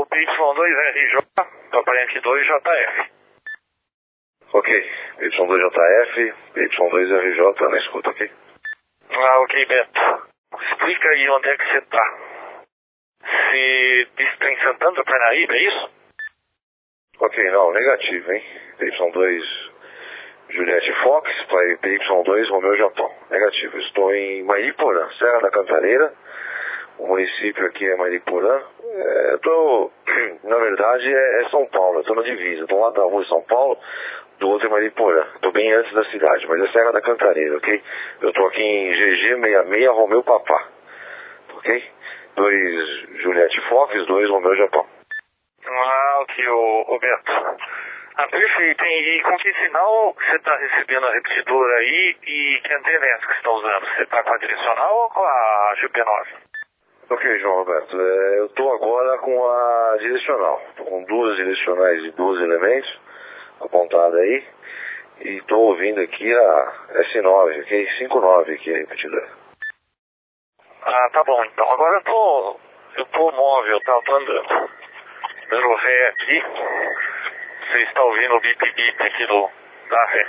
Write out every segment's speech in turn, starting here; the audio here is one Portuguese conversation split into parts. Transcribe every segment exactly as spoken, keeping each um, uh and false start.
P Y dois R J, aparente dois J F. Ok, P Y dois J F, P Y dois R J, na escuta, ok? Ah, ok, Beto. Explica aí onde é que você tá. Você disse que tá em Santana do Parnaíba, é isso? Ok, não, negativo, hein? P Y dois Juliette Fox, para P Y dois Romeu Japão. Negativo, estou em Mariporã, Serra da Cantareira. O município aqui é Mariporã. É, eu tô, na verdade, é, é São Paulo, eu tô na divisa. Tô lá da rua de São Paulo, do outro é Mariporã. Tô bem antes da cidade, mas é Serra da Cantareira, ok? Eu tô aqui em G G sessenta e seis Romeu Papá, ok? dois Juliette Fox, dois Romeu Japão. Ah, ok, ô, ô Beto. Ah, perfeito, hein? E com que sinal você está recebendo a repetidora aí e que antena é essa que você está usando? Você está com a direcional ou com a G P nove? Ok, João Roberto, é, eu estou agora com a direcional. Estou com duas direcionais de doze elementos apontada aí. E estou ouvindo aqui a S nove, ok? cinquenta e nove aqui a repetidora. Ah, tá bom, então. Agora eu tô, eu tô móvel, tá? Eu tô andando. Dando ré aqui. Você está ouvindo o bip-bip aqui do, da ré.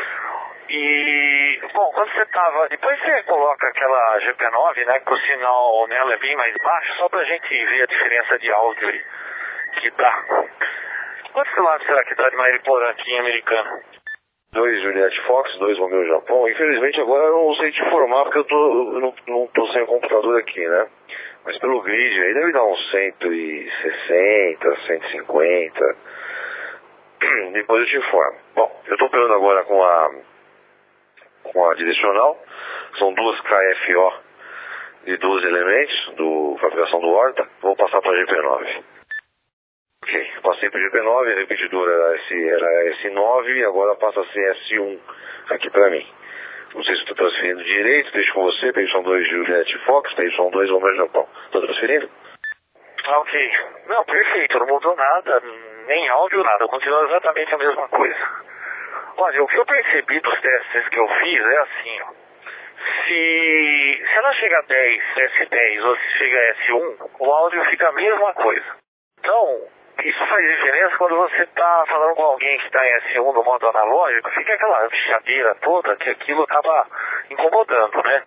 E, bom, quando você tava... Depois você coloca aquela G P nove, né? Que o sinal nela é bem mais baixo, só pra gente ver a diferença de áudio aí que dá. Quantos quilômetros será que dá de Mariporã aqui em Americana? dois Juliette Fox, dois Romeu Japão. Infelizmente agora eu não sei te informar porque eu, tô, eu não, não tô sem o computador aqui, né? Mas pelo grid aí deve dar uns cento e sessenta, cento e cinquenta. Depois eu te informo. Bom, eu estou operando agora com a com a direcional. São duas K F O de doze elementos do fabricação do Horta. Vou passar para a G P nove. Ok, passei para a G P nove, a repetidora era, S, era S nove e agora passa a ser S um aqui para mim. Não sei se estou transferindo direito, deixo com você, P Y dois Juliette Fox, P Y dois Romeu Japão. Estou transferindo? Ah, ok. Não, perfeito, não mudou nada, nem áudio, nada, continua exatamente a mesma coisa. Olha, o que eu percebi dos testes que eu fiz é assim, ó. Se, se ela chega a dez, S dez ou se chega a S um, o áudio fica a mesma coisa. Então, isso faz diferença quando você está falando com alguém que está em S um no modo analógico, fica aquela bichadeira toda que aquilo acaba incomodando, né?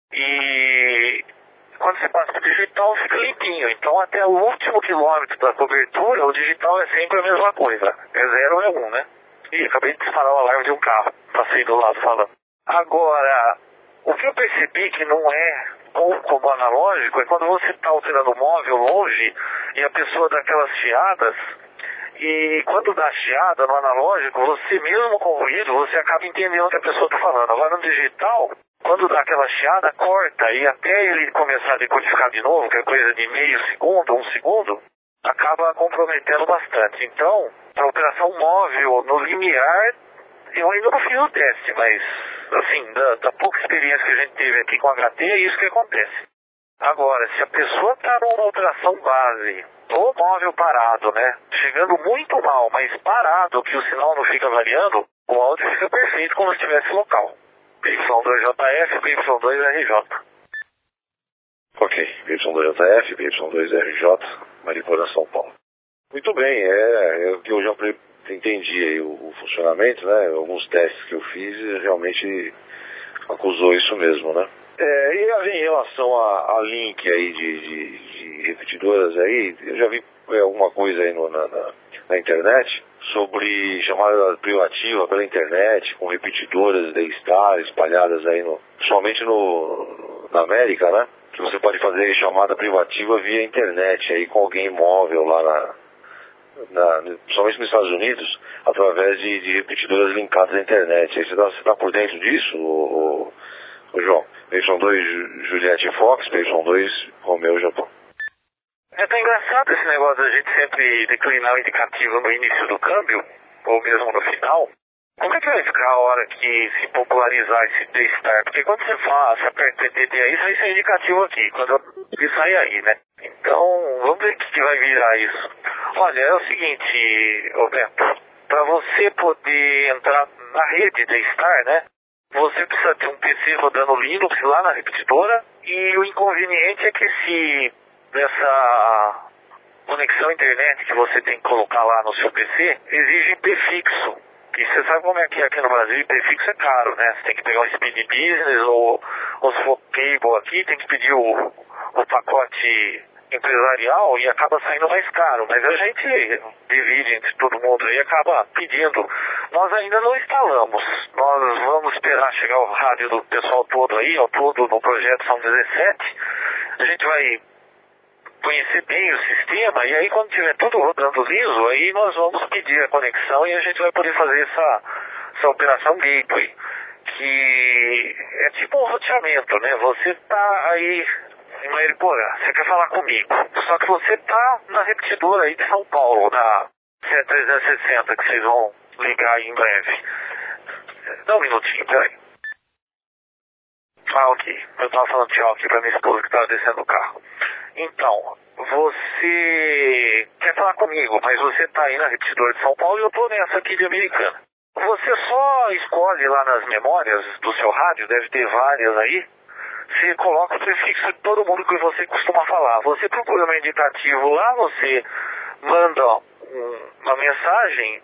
E quando você passa para o digital fica limpinho, então até o último quilômetro da cobertura o digital é sempre a mesma coisa, é zero ou é um, né? Ih, acabei de disparar o alarme de um carro, passei do lado falando. Agora, o que eu percebi que não é bom como analógico é quando você está alterando o móvel longe e a pessoa dá aquelas chiadas, e quando dá chiada no analógico, você mesmo com o ruído, você acaba entendendo o que a pessoa está falando. Agora no digital, quando dá aquela chiada, corta, e até ele começar a decodificar de novo, que é coisa de meio segundo, um segundo, acaba comprometendo bastante. Então, a operação móvel no limiar, eu ainda não fiz o teste, mas assim, da, da pouca experiência que a gente teve aqui com H T, é isso que acontece. Agora, se a pessoa está numa operação base, ou móvel parado, né, chegando muito mal, mas parado, que o sinal não fica variando, o áudio fica perfeito como se estivesse local. P Y dois J F, P Y dois R J. Ok, P Y dois J F, P Y dois R J, Mariporã, São Paulo. Muito bem, é, eu, eu já entendi aí o, o funcionamento, né? Alguns testes que eu fiz realmente acusou isso mesmo, né? É, e em relação a, a link aí de, de, de repetidoras aí, eu já vi é, alguma coisa aí no, na, na, na internet sobre chamada privativa pela internet, com repetidoras da Star espalhadas aí, no, somente no, na América, né? Que você pode fazer chamada privativa via internet aí com alguém móvel lá na, na somente nos Estados Unidos, através de, de repetidoras linkadas à internet. Aí você está tá por dentro disso, o, o, o João? P Y dois Juliette Fox, P Y dois Romeu Japão. É tão engraçado esse negócio da gente sempre declinar o indicativo no início do câmbio, ou mesmo no final. Como é que vai ficar a hora que se popularizar esse D-Star? Porque quando você fala, você aperta T T T aí, sai esse indicativo aqui, quando ele sai aí, né? Então, vamos ver o que, que vai virar isso. Olha, é o seguinte, Roberto, para você poder entrar na rede D-Star, né? Você precisa ter um P C rodando Linux lá na repetidora, e o inconveniente é que esse, nessa conexão internet que você tem que colocar lá no seu P C exige prefixo. E você sabe como é que é aqui no Brasil, prefixo é caro, né? Você tem que pegar um speed business ou, ou se for cable aqui, tem que pedir o, o pacote empresarial e acaba saindo mais caro. Mas a gente divide entre todo mundo e acaba pedindo. Nós ainda não instalamos. Nós vamos esperar chegar o rádio do pessoal todo aí, ao todo no projeto são dezessete. A gente vai conhecer bem o sistema e aí quando tiver tudo rodando liso, aí nós vamos pedir a conexão e a gente vai poder fazer essa, essa operação gateway, que é tipo um roteamento, né? Você tá aí em Mariporã, você quer falar comigo, só que você tá na repetidora aí de São Paulo, na C trezentos e sessenta, que vocês vão ligar aí em breve. Dá um minutinho, peraí. Ah, ok. Eu tava falando tchau aqui pra minha esposa que tava descendo do carro. Então, você quer falar comigo, mas você tá aí na repetidora de São Paulo e eu tô nessa aqui de Americana. Você só escolhe lá nas memórias do seu rádio, deve ter várias aí, você coloca o prefixo de todo mundo que você costuma falar. Você procura um indicativo lá, você manda um, uma mensagem,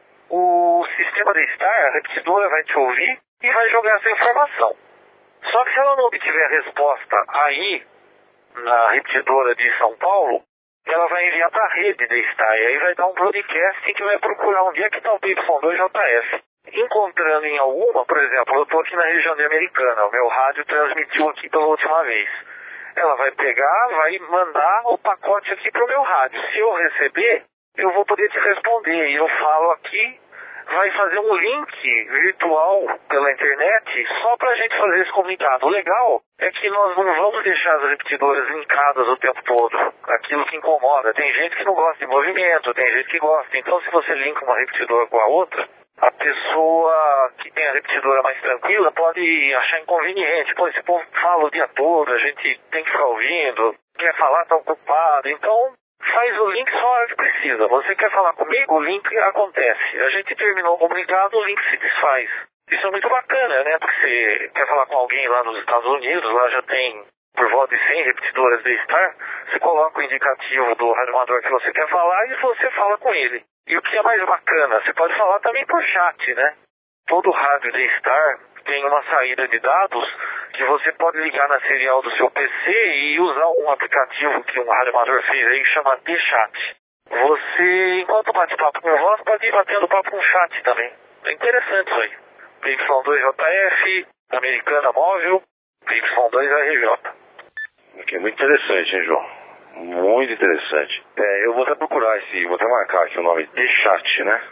o sistema de Star, a repetidora vai te ouvir e vai jogar essa informação. Só que se ela não obtiver resposta aí, na repetidora de São Paulo, ela vai enviar para a rede da Star, e aí vai dar um broadcast que vai procurar onde é que está o Y dois J F. Encontrando em alguma, por exemplo, eu estou aqui na região de Americana, o meu rádio transmitiu aqui pela última vez. Ela vai pegar, vai mandar o pacote aqui para o meu rádio. Se eu receber, eu vou poder te responder, e eu falo aqui, vai fazer um link virtual pela internet só para a gente fazer esse comunicado. O legal é que nós não vamos deixar as repetidoras linkadas o tempo todo. Aquilo que incomoda. Tem gente que não gosta de movimento, tem gente que gosta. Então, se você linka uma repetidora com a outra, a pessoa que tem a repetidora mais tranquila pode achar inconveniente. Pô, esse povo fala o dia todo, a gente tem que ficar ouvindo, quer falar, está ocupado. Então, faz o link só a hora que precisa. Você quer falar comigo, o link acontece. A gente terminou o comunicado, o link se desfaz. Isso é muito bacana, né? Porque você quer falar com alguém lá nos Estados Unidos, lá já tem por volta de cem repetidoras de Star, você coloca o indicativo do radioamador que você quer falar e você fala com ele. E o que é mais bacana, você pode falar também por chat, né? Todo rádio de Star tem uma saída de dados que você pode ligar na serial do seu P C e usar um aplicativo que um radioamador fez aí que chama T-Chat. Você, enquanto bate papo com voz, pode ir batendo papo com chat também. É interessante isso aí. Y dois J F, Americana Móvel, Y dois R J. Aqui é muito interessante, hein, João? Muito interessante. É, eu vou até procurar esse, vou até marcar aqui o nome T-Chat, né?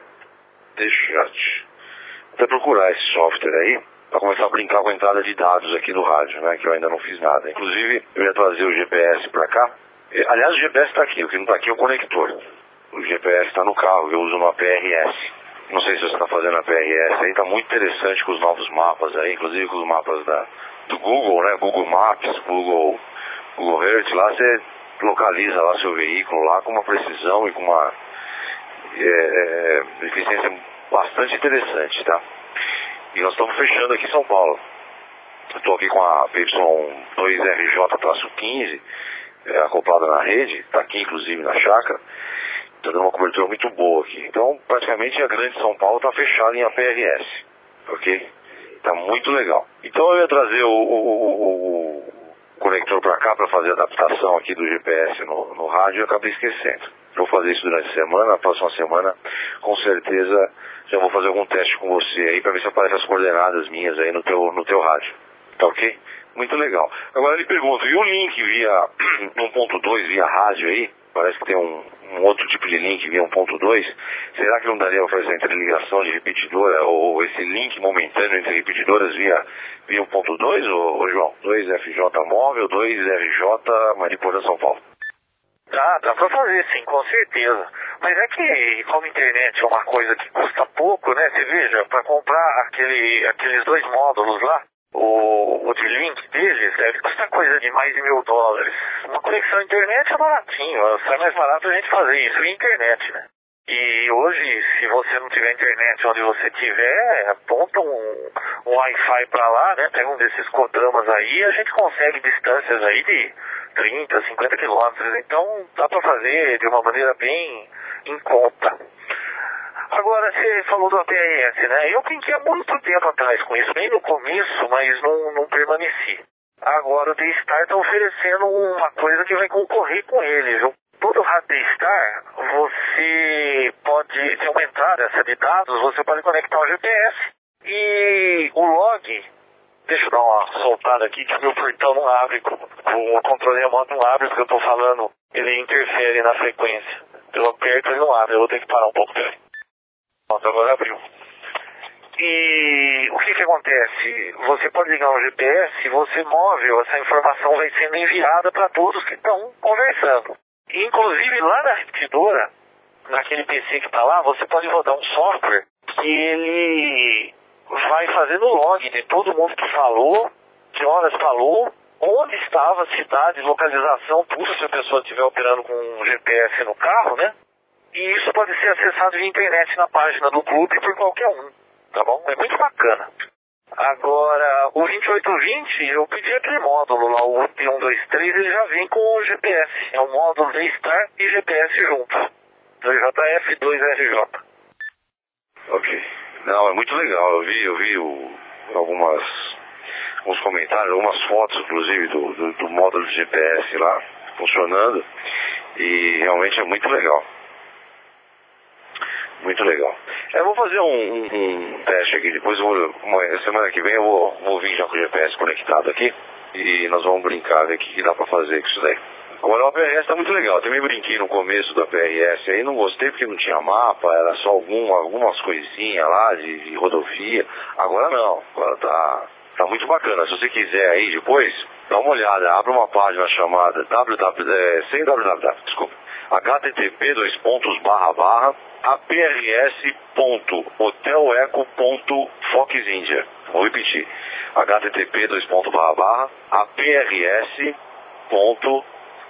T-Chat. Vou até procurar esse software aí, para começar a brincar com a entrada de dados aqui do rádio, né? Que eu ainda não fiz nada. Inclusive, eu ia trazer o G P S para cá. Aliás, o G P S está aqui, o que não está aqui é o conector. O G P S está no carro, eu uso uma P R S. Não sei se você está fazendo a P R S aí, está muito interessante com os novos mapas aí, inclusive com os mapas da, do Google, né? Google Maps, Google, Google Earth, lá você localiza lá seu veículo lá com uma precisão e com uma é, é, eficiência bastante interessante, tá? E nós estamos fechando aqui em São Paulo. Eu estou aqui com a Y dois R J quinze é, acoplada na rede, está aqui inclusive na chácara, está dando uma cobertura muito boa aqui. Então, praticamente a grande São Paulo está fechada em A P R S, ok? Está muito legal. Então eu ia trazer o, o, o, o conector para cá para fazer a adaptação aqui do G P S no, no rádio e acabei esquecendo. Vou fazer isso durante a semana, na próxima semana, com certeza já vou fazer algum teste com você aí para ver se aparecem as coordenadas minhas aí no teu, no teu rádio. Tá ok? Muito legal. Agora eu lhe pergunto, e o link via um ponto dois, via rádio aí? Parece que tem um, um outro tipo de link via um ponto dois. Será que não daria para fazer essa interligação de repetidora ou esse link momentâneo entre repetidoras via, via um ponto dois, ô, ô João? dois F J móvel, dois R J Mariporã, São Paulo. Dá, dá pra fazer sim, com certeza. Mas é que, como a internet é uma coisa que custa pouco, né? Você veja, para comprar aquele, aqueles dois módulos lá, o, o de link deles deve custar coisa de mais de mil dólares. Uma conexão à internet é baratinho, sai mais barato a gente fazer isso via internet, né? E hoje, se você não tiver internet onde você estiver, aponta um, um Wi-Fi para lá, né? Pega um desses Kodamas aí e a gente consegue distâncias aí de trinta, cinquenta quilômetros. Então dá para fazer de uma maneira bem em conta. Agora, você falou do A P R S, né? Eu brinquei há muito tempo atrás com isso, bem no começo, mas não, não permaneci. Agora o D-Star está oferecendo uma coisa que vai concorrer com ele, viu? Todo rádio D-Star, você pode, se aumentar essa de dados, você pode conectar o G P S. E o log, deixa eu dar uma soltada aqui que meu portão não abre, com, com o controle remoto não abre, porque eu estou falando, ele interfere na frequência. Eu aperto e ele não abre, eu vou ter que parar um pouco dele. Pronto, agora abriu. E o que que acontece? Você pode ligar um G P S, você móvel, essa informação vai sendo enviada para todos que estão conversando. Inclusive lá na repetidora, naquele P C que está lá, você pode rodar um software que ele vai fazendo log de todo mundo que falou, que horas falou, onde estava, cidade, localização, tudo, se a pessoa estiver operando com um G P S no carro, né? E isso pode ser acessado via internet na página do clube por qualquer um, tá bom? É muito bacana. Agora, o vinte e oito vinte, eu pedi aquele módulo lá, o U T cento e vinte e três, ele já vem com o G P S. É um módulo D-Star e G P S juntos. dois J F, dois R J. Ok. Não, é muito legal. Eu vi, eu vi o, algumas, alguns comentários, algumas fotos, inclusive, do, do, do módulo de G P S lá, funcionando. E realmente é muito legal. Muito legal. Eu vou fazer um, um, um teste aqui, depois eu vou, uma, semana que vem eu vou, vou vir já com o G P S conectado aqui e nós vamos brincar, ver o que, que dá pra fazer com isso daí. Agora o A P R S tá muito legal, eu também brinquei no começo do A P R S aí, não gostei porque não tinha mapa, era só algum, algumas coisinhas lá de, de rodovia. Agora não, agora tá, tá muito bacana. Se você quiser aí depois, dá uma olhada, abre uma página chamada www, é, sem www, desculpa, H T T P dois pontos barra barra aprs ponto hoteleco ponto fox india. Vou repetir, H T T P dois pontos barra barra aprs ponto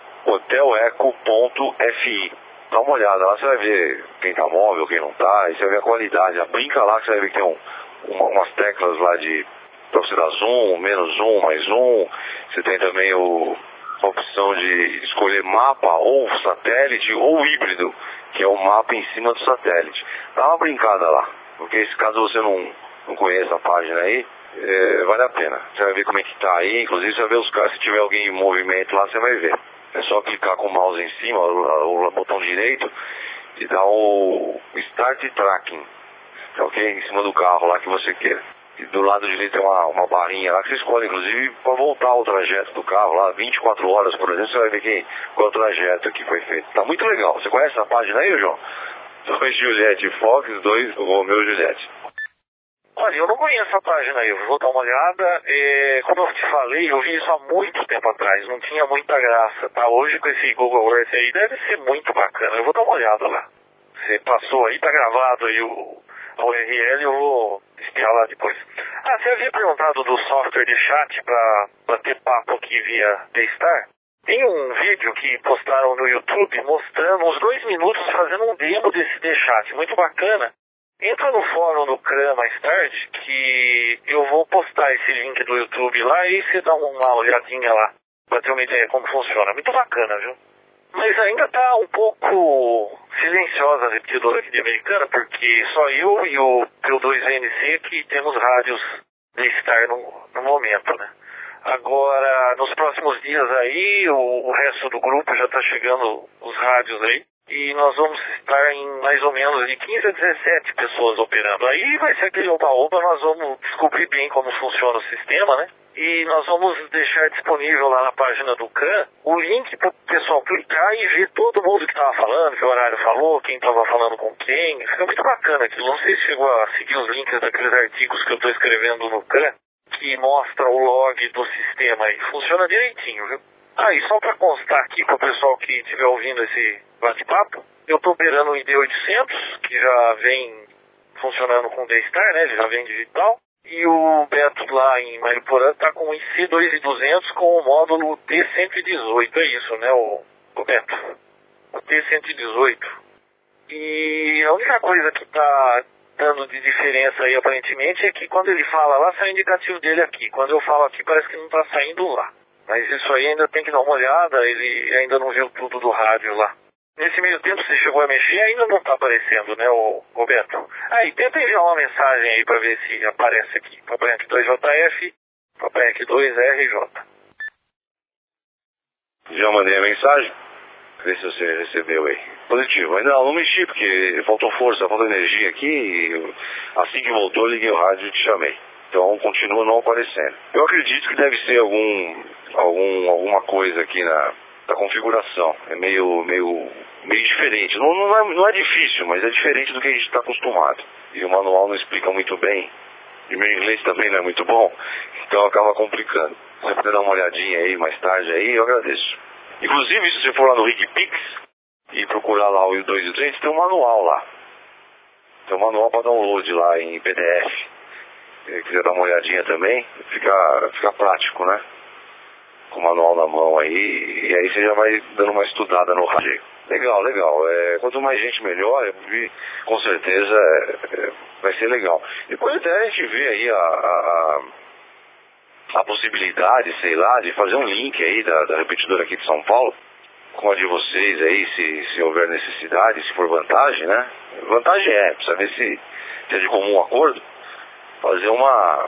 hoteleco ponto fi. Dá uma olhada lá, você vai ver quem tá móvel, quem não tá, e você vai ver a qualidade. Já brinca lá que você vai ver que tem um, uma, umas teclas lá de pra você dar zoom, menos zoom, mais zoom. Você tem também o, a opção de escolher mapa ou satélite ou híbrido, que é o mapa em cima do satélite. Dá uma brincada lá, porque se caso você não, não conheça a página aí, é, vale a pena. Você vai ver como é que tá aí, inclusive você vai ver os caras, se tiver alguém em movimento lá, você vai ver. É só clicar com o mouse em cima, o, o botão direito, e dar o Start Tracking, tá ok? Em cima do carro lá que você queira. E do lado direito tem uma, uma barrinha lá que você escolhe, inclusive, para voltar o trajeto do carro lá, vinte e quatro horas, por exemplo, você vai ver quem, qual é o trajeto que foi feito. Tá muito legal. Você conhece essa página aí, João? dois Juliette Fox, dois Romeo Juliette. Olha, eu não conheço a página aí, eu vou dar uma olhada. É, como eu te falei, eu vi isso há muito tempo atrás, não tinha muita graça, tá? Hoje com esse Google Earth aí deve ser muito bacana, eu vou dar uma olhada lá. Você passou aí, tá gravado aí o, a U R L, eu vou espiar lá depois. Ah, você havia perguntado do software de chat pra bater papo aqui via D-Star? Tem um vídeo que postaram no YouTube mostrando uns dois minutos fazendo um demo desse D-Chat, muito bacana. Entra no fórum do C R A mais tarde, que eu vou postar esse link do YouTube lá e você dá uma olhadinha lá, pra ter uma ideia como funciona. Muito bacana, viu? Mas ainda tá um pouco silenciosa a repetidora aqui de Americana, porque só eu e o P dois V N C que temos rádios de estar no, no momento, né? Agora, nos próximos dias aí, o, o resto do grupo já tá chegando os rádios aí. E nós vamos estar em mais ou menos de quinze a dezessete pessoas operando. Aí vai ser aquele oba-oba, nós vamos descobrir bem como funciona o sistema, né? E nós vamos deixar disponível lá na página do C R A o link para o pessoal clicar e ver todo mundo que estava falando, que horário falou, quem estava falando com quem. Fica muito bacana aquilo. Não sei se chegou a seguir os links daqueles artigos que eu estou escrevendo no C R A, que mostra o log do sistema aí. Funciona direitinho, viu? Ah, e só para constar aqui para o pessoal que estiver ouvindo esse bate-papo, eu estou operando o I D oitocentos, que já vem funcionando com o D-Star, né? Ele já vem digital. E o Beto lá em Mariporã está com o I C dois mil e duzentos com o módulo T cento e dezoito, é isso, né, o, o Beto? O T cento e dezoito. E a única coisa que está dando de diferença aí aparentemente é que quando ele fala lá, sai o indicativo dele aqui. Quando eu falo aqui, parece que não está saindo lá. Mas isso aí ainda tem que dar uma olhada, ele ainda não viu tudo do rádio lá. Nesse meio tempo você chegou a mexer, ainda não está aparecendo, né, o Roberto? Aí, tenta enviar uma mensagem aí para ver se aparece aqui. Papai Yankee dois J F, Papai Yankee dois R J. Já mandei a mensagem. Vê se você recebeu aí. Positivo. Ainda não, não mexi porque faltou força, faltou energia aqui. E assim que voltou, eu liguei o rádio e te chamei. Então continua não aparecendo. Eu acredito que deve ser algum, algum, alguma coisa aqui na, na configuração. É meio, meio, meio diferente. Não, não, é, não é difícil, mas é diferente do que a gente está acostumado. E o manual não explica muito bem. E meu inglês também não é muito bom. Então acaba complicando. Se você puder dar uma olhadinha aí mais tarde aí, eu agradeço. Inclusive, se você for lá no RigPix e procurar lá o dois e o três, tem um manual lá. Tem um manual para download lá em P D F. Se quiser dar uma olhadinha também, fica, fica prático, né? Com o manual na mão aí, e aí você já vai dando uma estudada no rádio. Legal, legal. É, quanto mais gente melhor, e, com certeza é, é, vai ser legal. Depois até a gente vê aí a, a, a possibilidade, sei lá, de fazer um link aí da, da repetidora aqui de São Paulo com a de vocês aí, se, se houver necessidade, se for vantagem, né? Vantagem é, precisa ver se, se é de comum acordo, fazer uma...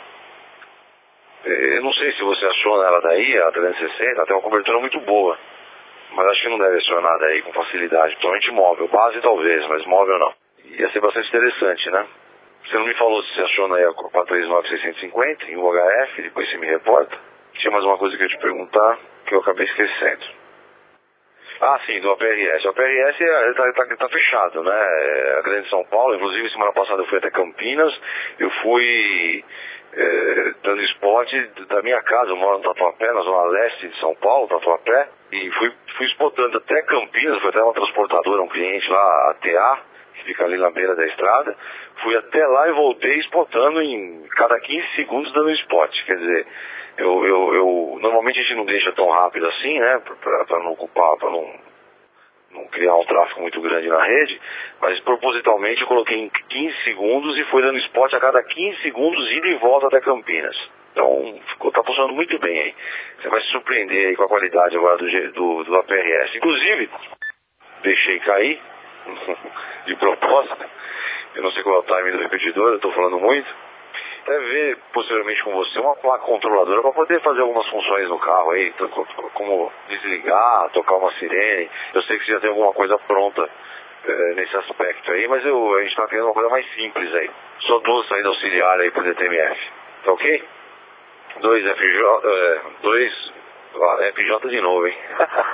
Eu não sei se você aciona ela daí, a trezentos e sessenta, ela tem uma cobertura muito boa. Mas acho que não deve acionar daí com facilidade, principalmente móvel. Base talvez, mas móvel não. Ia ser bastante interessante, né? Você não me falou se você aciona aí a quatrocentos e trinta e nove seiscentos e cinquenta em U H F, depois você me reporta. Tinha mais uma coisa que eu ia te perguntar, que eu acabei esquecendo. Ah, sim, do A P R S. O A P R S está tá, tá fechado, né? É a Grande São Paulo, inclusive semana passada eu fui até Campinas, eu fui é, dando esporte da minha casa, eu moro no Tatuapé, na zona leste de São Paulo, Tatuapé, e fui, fui exportando até Campinas, foi até uma transportadora, um cliente lá, a T A, que fica ali na beira da estrada, fui até lá e voltei exportando em cada quinze segundos dando spot, quer dizer... Eu, eu, eu, normalmente a gente não deixa tão rápido assim, né, para não ocupar, para não, não criar um tráfego muito grande na rede, mas propositalmente eu coloquei em quinze segundos e foi dando spot a cada quinze segundos ida e volta até Campinas. Então, ficou, tá funcionando muito bem aí. Você vai se surpreender aí com a qualidade agora do, do, do A P R S. Inclusive, deixei cair, de propósito, eu não sei qual é o timing do repetidor, eu estou falando muito. Até ver posteriormente com você uma placa controladora para poder fazer algumas funções no carro aí, como desligar, tocar uma sirene. Eu sei que você já tem alguma coisa pronta é, nesse aspecto aí, mas eu, a gente está querendo uma coisa mais simples aí. Só duas saídas auxiliares aí para o D T M F. Tá ok? Dois F J, é, dois ah, F J de novo, hein?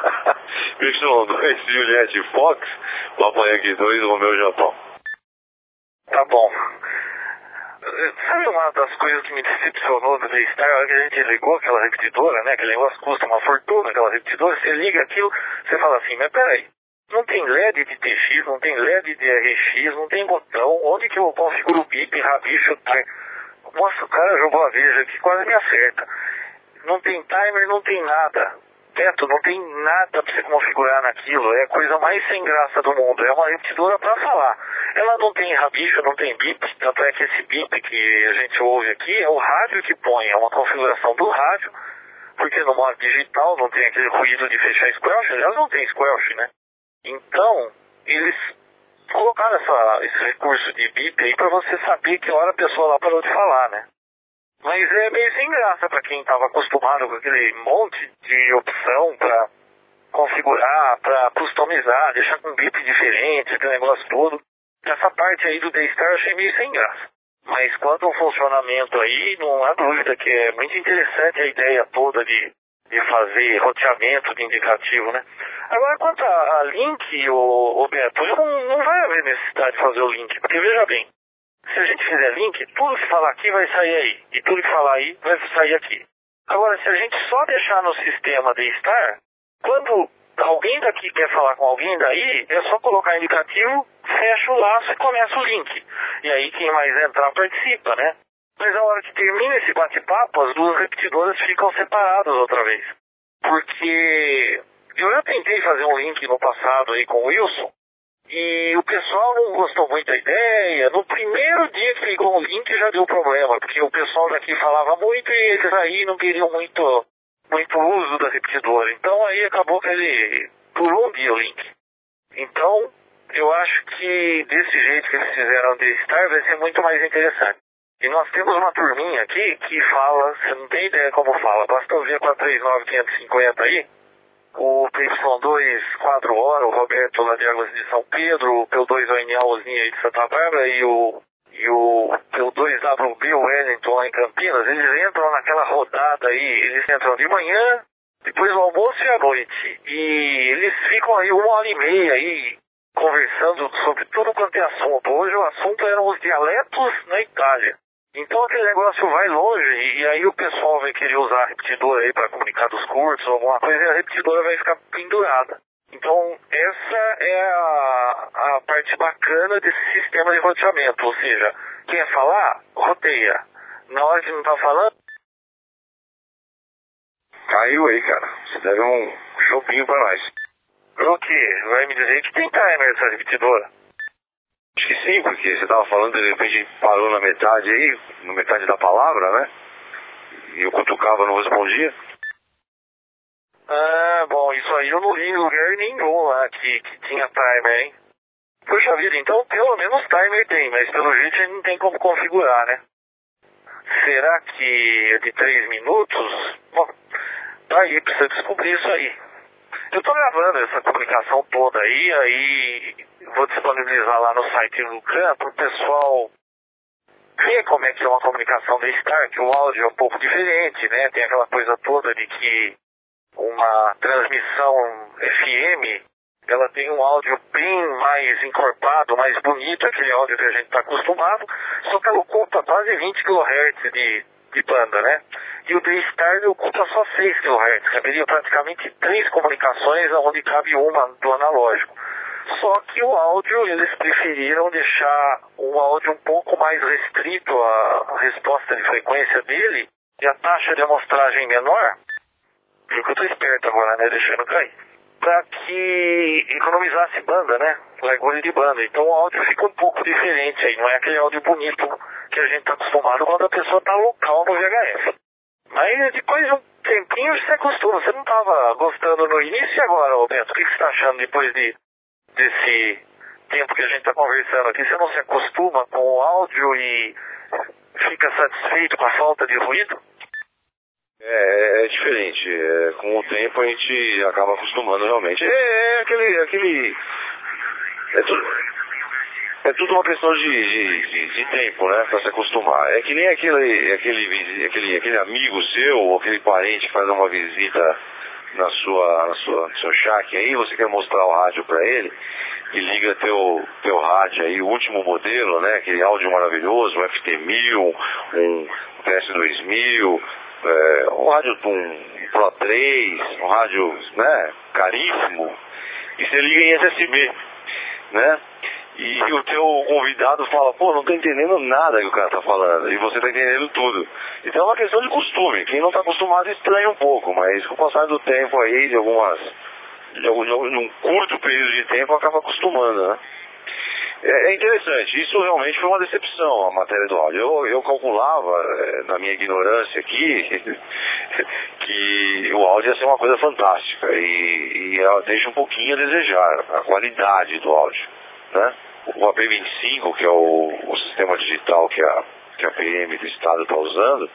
Y dois Juliette Fox, Papai Yankee dois Romeu Japão. Tá bom. Sabe uma das coisas que me decepcionou da Daystar, a hora que a gente ligou aquela repetidora, né? Aquele negócio custa uma fortuna, aquela repetidora, você liga aquilo, você fala assim, mas peraí, não tem L E D de T X, não tem L E D de R X, não tem botão, onde que eu configuro o bip, rabicho, time? Nossa, o cara jogou a veja aqui, quase me acerta. Não tem timer, não tem nada. Teto, não tem nada pra você configurar naquilo, é a coisa mais sem graça do mundo, é uma repetidora pra falar. Ela não tem rabicho, não tem bip, tanto é que esse bip que a gente ouve aqui é o rádio que põe, é uma configuração do rádio, porque no modo digital não tem aquele ruído de fechar squelch, aliás não tem squelch, né? Então, eles colocaram essa, esse recurso de bip aí pra você saber que hora a pessoa lá parou de falar, né? Mas é meio sem graça para quem estava acostumado com aquele monte de opção para configurar, para customizar, deixar com bip diferente, aquele negócio todo. Essa parte aí do Daystar eu achei meio sem graça. Mas quanto ao funcionamento aí, não há dúvida que é muito interessante a ideia toda de, de fazer roteamento de indicativo, né? Agora, quanto a, a link, o, o Beto, não, não vai haver necessidade de fazer o link, porque veja bem, se a gente fizer link, tudo que falar aqui vai sair aí. E tudo que falar aí vai sair aqui. Agora, se a gente só deixar no sistema Daystar, quando alguém daqui quer falar com alguém daí, é só colocar indicativo, fecha o laço e começa o link. E aí quem mais entrar participa, né? Mas a hora que termina esse bate-papo, as duas repetidoras ficam separadas outra vez. Porque eu já tentei fazer um link no passado aí com o Wilson, E o pessoal não gostou muito da ideia. No primeiro dia que ligou o link já deu problema, porque o pessoal daqui falava muito e eles aí não queriam muito, muito uso da repetidora. Então aí acabou que ele pulou um dia o link. Então eu acho que desse jeito que eles fizeram de Star vai ser muito mais interessante. E nós temos uma turminha aqui que fala, você não tem ideia como fala, basta ouvir a quatro três nove quinhentos e cinquenta aí, o P Y dois quatro horas, o Roberto lá de Águas de São Pedro, o P dois O N A Ozinha aí de Santa Bárbara e o, e o P dois W B Wellington lá em Campinas, eles entram naquela rodada aí, eles entram de manhã, depois do almoço e à noite. E eles ficam aí uma hora e meia aí, conversando sobre tudo quanto é assunto. Hoje o assunto eram os dialetos na Itália. Então aquele negócio vai longe e aí o pessoal vai querer usar a repetidora aí para comunicar dos cursos ou alguma coisa e a repetidora vai ficar pendurada. Então essa é a, a parte bacana desse sistema de roteamento. Ou seja, quer falar, roteia. Na hora que não tá falando... Caiu aí, cara. Você deve um shopping pra nós. O quê? Vai me dizer que tem timer essa repetidora? Acho que sim, porque você tava falando de repente parou na metade aí, na metade da palavra, né? E eu cutucava, não respondia. Ah, bom, isso aí eu não vi em lugar nenhum lá que, que tinha timer, hein? Puxa vida, então pelo menos timer tem, mas pelo jeito a gente não tem como configurar, né? Será que é de três minutos? Bom, tá aí, precisa descobrir isso aí. Eu tô gravando essa comunicação toda aí, aí vou disponibilizar lá no site do Can pro pessoal ver como é que é uma comunicação da Star, que o áudio é um pouco diferente, né? Tem aquela coisa toda de que uma transmissão F M, ela tem um áudio bem mais encorpado, mais bonito, aquele áudio que a gente está acostumado, só que ela ocupa quase vinte quilohertz de, de banda, né? E o The Star ocupa só seis quilohertz, caberia praticamente três comunicações, onde cabe uma do analógico. Só que o áudio, eles preferiram deixar um áudio um pouco mais restrito à resposta de frequência dele, e a taxa de amostragem menor, porque eu tô esperto agora, né, deixando cair, para que economizasse banda, né, largura de banda. Então o áudio fica um pouco diferente aí, não é aquele áudio bonito que a gente tá acostumado quando a pessoa tá local no V H F. Mas depois de um tempinho você acostuma. Você não tava gostando no início e agora, Roberto? O que, que você tá achando depois de, desse tempo que a gente tá conversando aqui? Você não se acostuma com o áudio e fica satisfeito com a falta de ruído? É, é diferente. É, com o tempo a gente acaba acostumando realmente. É, é aquele... aquele é, tudo, é tudo uma questão de, de, de, de tempo, né? Pra se acostumar. É que nem aquele, aquele, aquele, aquele amigo seu ou aquele parente que faz uma visita na sua, na sua, no seu shack aí, você quer mostrar o rádio pra ele e liga teu, teu rádio aí, o último modelo, né? Aquele áudio maravilhoso, um F T mil, um T S dois mil... É, um rádio, um Pro três, um rádio, né, caríssimo, e você liga em S S B, né, e o teu convidado fala, pô, não tô entendendo nada que o cara tá falando, e você tá entendendo tudo. Então é uma questão de costume, quem não tá acostumado estranha um pouco, mas com o passar do tempo aí, de algumas, de algum, de um curto período de tempo, acaba acostumando, né. É interessante, isso realmente foi uma decepção, a matéria do áudio. Eu, eu calculava, na minha ignorância aqui, que o áudio ia ser uma coisa fantástica e, e ela deixa um pouquinho a desejar, a qualidade do áudio, né? O A P vinte e cinco, que é o, o sistema digital que a, que a P M do Estado está usando,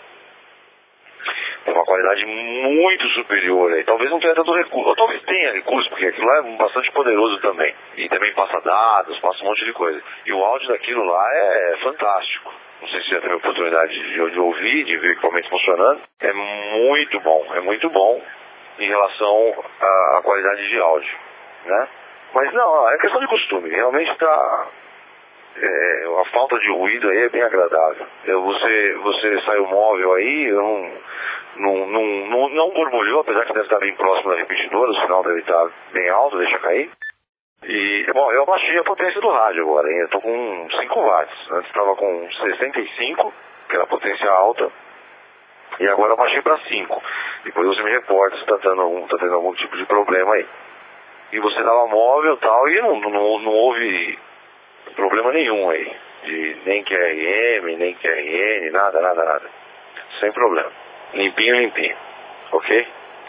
tem uma qualidade muito superior aí. Talvez não tenha tanto recurso, ou talvez tenha recurso, porque aquilo lá é bastante poderoso também. E também passa dados, passa um monte de coisa. E o áudio daquilo lá é fantástico. Não sei se você já teve a oportunidade de, de ouvir, de ver o equipamento funcionando. É muito bom, é muito bom em relação à, à qualidade de áudio, né? Mas não, é questão de costume. Realmente está... É, a falta de ruído aí é bem agradável. Eu, você, você saiu móvel aí, eu não, não, não, não, não borbulhou, apesar que deve estar bem próximo da repetidora, o sinal deve estar bem alto, deixa cair. E, bom, eu abaixei a potência do rádio agora, hein? Eu tô com cinco watts. Antes estava com sessenta e cinco, que era a potência alta, e agora eu abaixei para cinco. Depois você me reporta se está tendo, algum, tá tendo algum tipo de problema aí. e você estava móvel e tal, e não, não, não houve problema nenhum aí, de nem Q R M, nem Q R N, nada, nada, nada, sem problema, limpinho, limpinho, ok?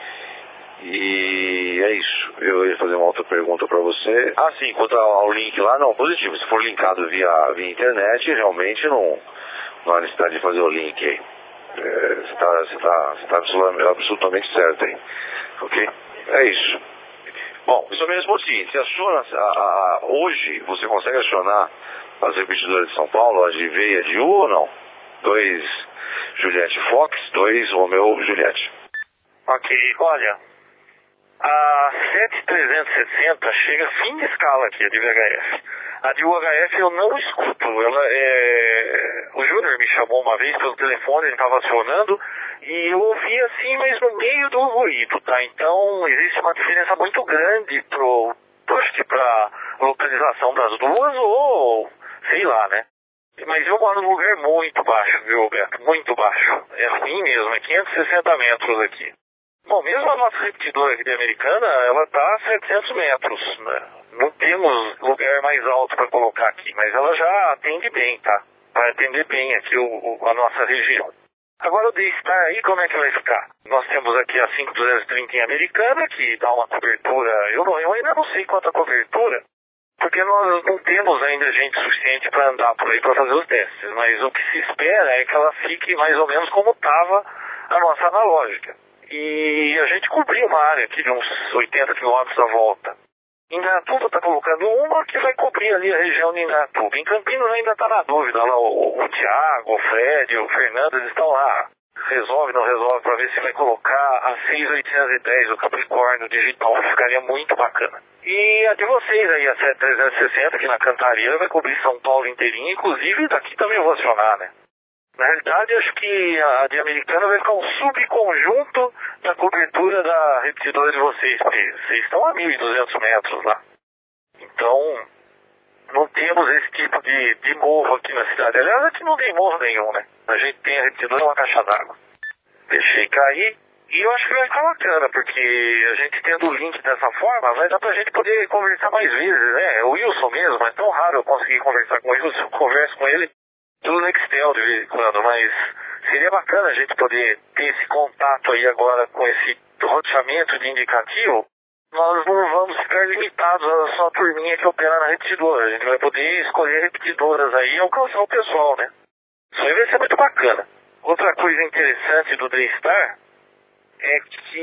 E é isso, eu ia fazer uma outra pergunta para você. Ah, sim, quanto ao link lá, não, positivo, se for linkado via, via internet, realmente não, não há necessidade de fazer o link aí. É, você está você tá, você tá absolutamente, absolutamente certo aí, ok? É isso. Bom, você me responde o seguinte, você aciona, a, a, hoje você consegue acionar as repetidoras de São Paulo, as de V e a de U ou não? dois Juliette Fox, dois Romeo Juliette. Ok, olha, a sete mil trezentos e sessenta chega fim de escala aqui, a de V H F. A de U H F eu não escuto, ela é... o Júnior me chamou uma vez pelo telefone, ele estava acionando, e eu ouvi assim, mas no meio do ruído, tá? Então existe uma diferença muito grande pro, acho que pra localização das duas, ou sei lá, né? Mas eu moro num lugar muito baixo, viu, Roberto? Muito baixo. É ruim mesmo, é quinhentos e sessenta metros aqui. Bom, mesmo a nossa repetidora aqui de Americana, ela está a setecentos metros, né? Não temos lugar mais alto para colocar aqui, mas ela já atende bem, tá? Vai atender bem aqui o, o, a nossa região. Agora o D-Star aí, como é que vai ficar? Nós temos aqui a cinco mil duzentos e trinta em Americana, que dá uma cobertura, eu, não, eu ainda não sei quanta cobertura, porque nós não temos ainda gente suficiente para andar por aí para fazer os testes, mas o que se espera é que ela fique mais ou menos como estava a nossa analógica. E a gente cobriu uma área aqui de uns oitenta quilômetros à volta. Indaiatuba está colocando uma que vai cobrir ali a região de Indaiatuba. Em Campinas ainda está na dúvida, lá o, o Thiago, o Fred, o Fernando, eles estão lá. Resolve, não resolve, para ver se vai colocar a seis mil oitocentos e dez, o Capricórnio digital, ficaria muito bacana. E a de vocês aí, a sete mil trezentos e sessenta, aqui na Cantareira, vai cobrir São Paulo inteirinho, inclusive daqui também eu vou acionar, né? Na realidade, acho que a de Americana vai ficar um subconjunto da cobertura da repetidora de vocês, porque vocês estão a mil e duzentos metros lá. Então, não temos esse tipo de, de morro aqui na cidade. Aliás, aqui não tem morro nenhum, né? A gente tem a repetidora e uma caixa d'água. Deixei cair e eu acho que vai ficar bacana, porque a gente tendo o link dessa forma, vai dar pra gente poder conversar mais vezes, né? O Wilson mesmo, é tão raro eu conseguir conversar com o Wilson, eu converso com ele pelo Nextel de vez em quando, mas seria bacana a gente poder ter esse contato aí agora com esse roteamento de indicativo. Nós não vamos ficar limitados a só a turminha que opera na repetidora. A gente vai poder escolher repetidoras aí e alcançar o pessoal, né? Isso aí vai ser muito bacana. Outra coisa interessante do D-Star é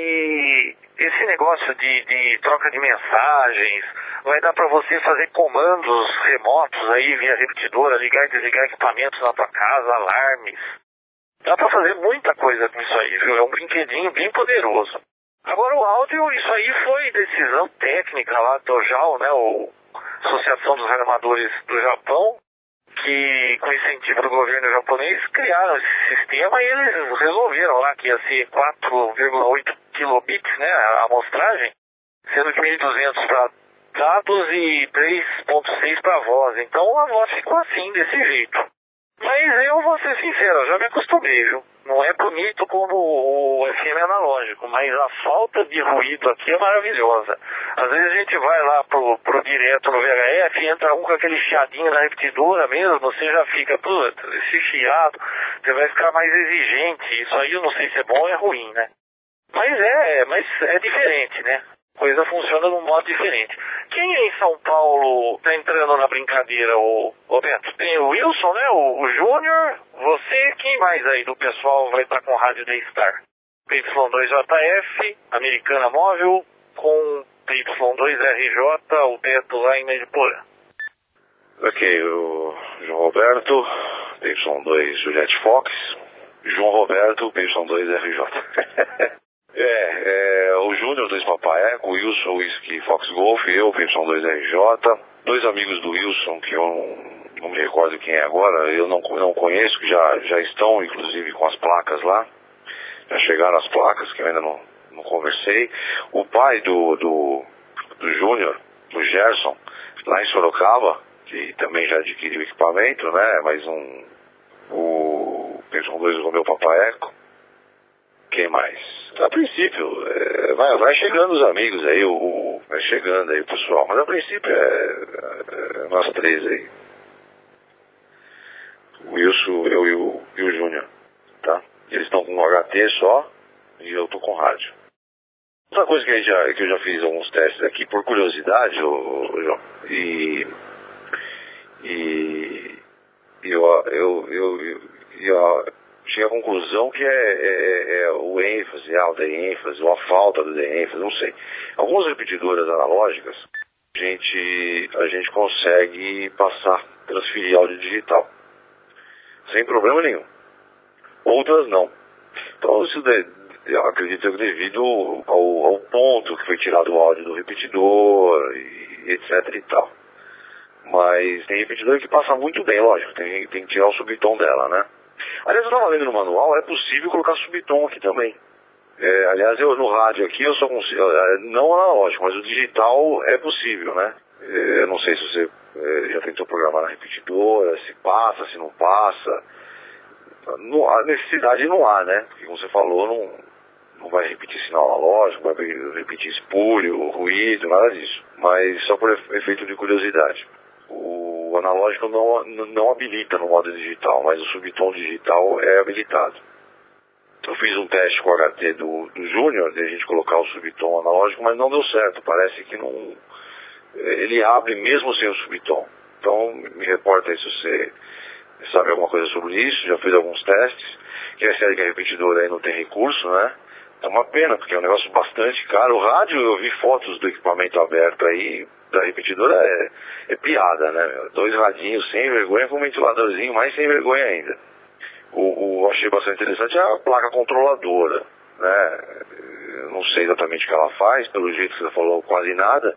que esse negócio de, de troca de mensagens vai dar para você fazer comandos remotos aí via repetidora, ligar e desligar equipamentos na tua casa, alarmes. Dá para fazer muita coisa com isso aí, viu? É um brinquedinho bem poderoso. Agora o áudio, isso aí foi decisão técnica lá do Tojal, né? O Associação dos Armadores do Japão, que com incentivo do governo japonês criaram esse sistema e eles resolveram lá que ia ser quatro vírgula oito kilobits, né, a amostragem, sendo que mil e duzentos para dados e três ponto seis para voz. Então a voz ficou assim, desse jeito. Mas eu vou ser sincero, eu já me acostumei, viu? Não é bonito como o F M analógico, mas a falta de ruído aqui é maravilhosa. Às vezes a gente vai lá pro, pro direto no V H F, entra um com aquele chiadinho na repetidora mesmo, você já fica, puta, esse chiado, você vai ficar mais exigente. Isso aí eu não sei se é bom ou é ruim, né? Mas é, mas é diferente, né? A coisa funciona de um modo diferente. Quem é em São Paulo tá entrando na brincadeira, o Roberto? Tem o Wilson, né? O, o Júnior, você, quem mais aí do pessoal vai estar com o rádio D-Star? P Y dois J F, Americana Móvel, com P Y dois R J, o Beto lá em Mediporã. Ok, o João Roberto, P Y dois Juliette Fox, João Roberto, P Y dois R J. É, é, o Júnior, dois Papai Eco, o Wilson, Whisky Fox Golf, eu, P Y dois R J, dois amigos do Wilson, que eu não, não me recordo quem é agora, eu não, não conheço, que já, já estão, inclusive, com as placas lá, já chegaram as placas, que eu ainda não, não conversei. O pai do, do, do Júnior, o Gerson, lá em Sorocaba, que também já adquiriu equipamento, né, mais um, o P Y dois do meu Papai Eco. Quem mais? A princípio, é, vai, vai chegando os amigos aí, o, o, vai chegando aí o pessoal, mas a princípio é, é nós três aí. O Wilson, eu e o, e o Júnior, tá? Eles estão com um H T só e eu tô com rádio. Outra coisa que, a gente já, que eu já fiz alguns testes aqui, por curiosidade, ô, ô, João, e, e, e eu, eu, eu, eu, eu cheguei à conclusão que é, é, é o ênfase, ah, o D-ênfase, ou a falta do D-ênfase, não sei. Algumas repetidoras analógicas, a gente, a gente consegue passar, transferir áudio digital, sem problema nenhum. Outras não. Então, isso de, eu acredito que devido ao, ao ponto que foi tirado o áudio do repetidor, e etc e tal. Mas tem repetidor que passa muito bem, lógico, tem, tem que tirar o subtom dela, né? Aliás, eu estava lendo no manual, é possível colocar subtom aqui também. É, aliás, eu no rádio aqui, eu só consigo, não analógico, mas o digital é possível, né? É, eu não sei se você é, já tentou programar na repetidora, se passa, se não passa. Não, a necessidade não há, né? Porque como você falou, não, não vai repetir sinal analógico, vai repetir espúrio, ruído, nada disso. Mas só por efeito de curiosidade. O analógico não, não habilita no modo digital, mas o subtom digital é habilitado. Eu fiz um teste com o H T do, do Júnior, de a gente colocar o subtom analógico, mas não deu certo. Parece que não... Ele abre mesmo sem o subtom. Então, me reporta aí se você sabe alguma coisa sobre isso, já fez alguns testes. Que é sério que a repetidora aí não tem recurso, né? É uma pena, porque é um negócio bastante caro. O rádio, eu vi fotos do equipamento aberto aí, da repetidora, é, é piada, né? Dois radinhos sem vergonha com um ventiladorzinho mais sem vergonha ainda. O, o achei bastante interessante a placa controladora, né? Eu não sei exatamente o que ela faz, pelo jeito que você falou, quase nada.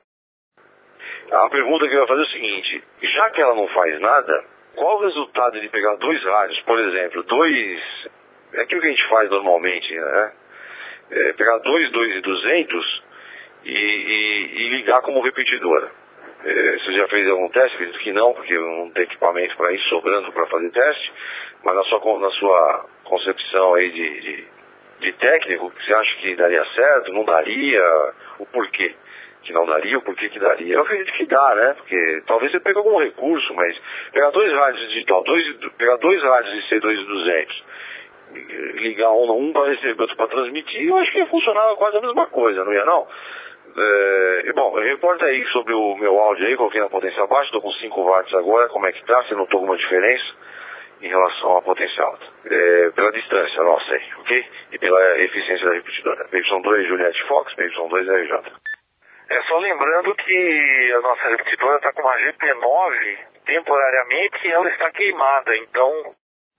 A pergunta que eu ia fazer é o seguinte: já que ela não faz nada, qual o resultado de pegar dois rádios, por exemplo, dois... É aquilo que a gente faz normalmente, né? É pegar dois dois e duzentos e, e, e ligar como repetidora. É, você já fez algum teste? Acredito que não, porque não tem equipamento para isso sobrando para fazer teste. Mas na sua, na sua concepção aí de, de, de técnico, você acha que daria certo? Não daria? O porquê que não daria? O porquê que daria? Eu acredito que dá, né? Porque talvez você pegue algum recurso, mas pegar dois rádios digital, dois, pegar dois rádios de C dois e duzentos, ligar um, um para receber, outro para transmitir, eu acho que ia funcionar quase a mesma coisa, não ia não? É, bom, reporta aí sobre o meu áudio aí, coloquei na potência abaixo, estou com cinco watts agora, como é que tá? Você notou alguma diferença em relação à potência alta? É, pela distância, nossa aí, ok? E pela eficiência da repetidora. P Y dois Juliette Fox, P Y dois R J. É só lembrando que a nossa repetidora está com uma G P nove temporariamente e ela está queimada, então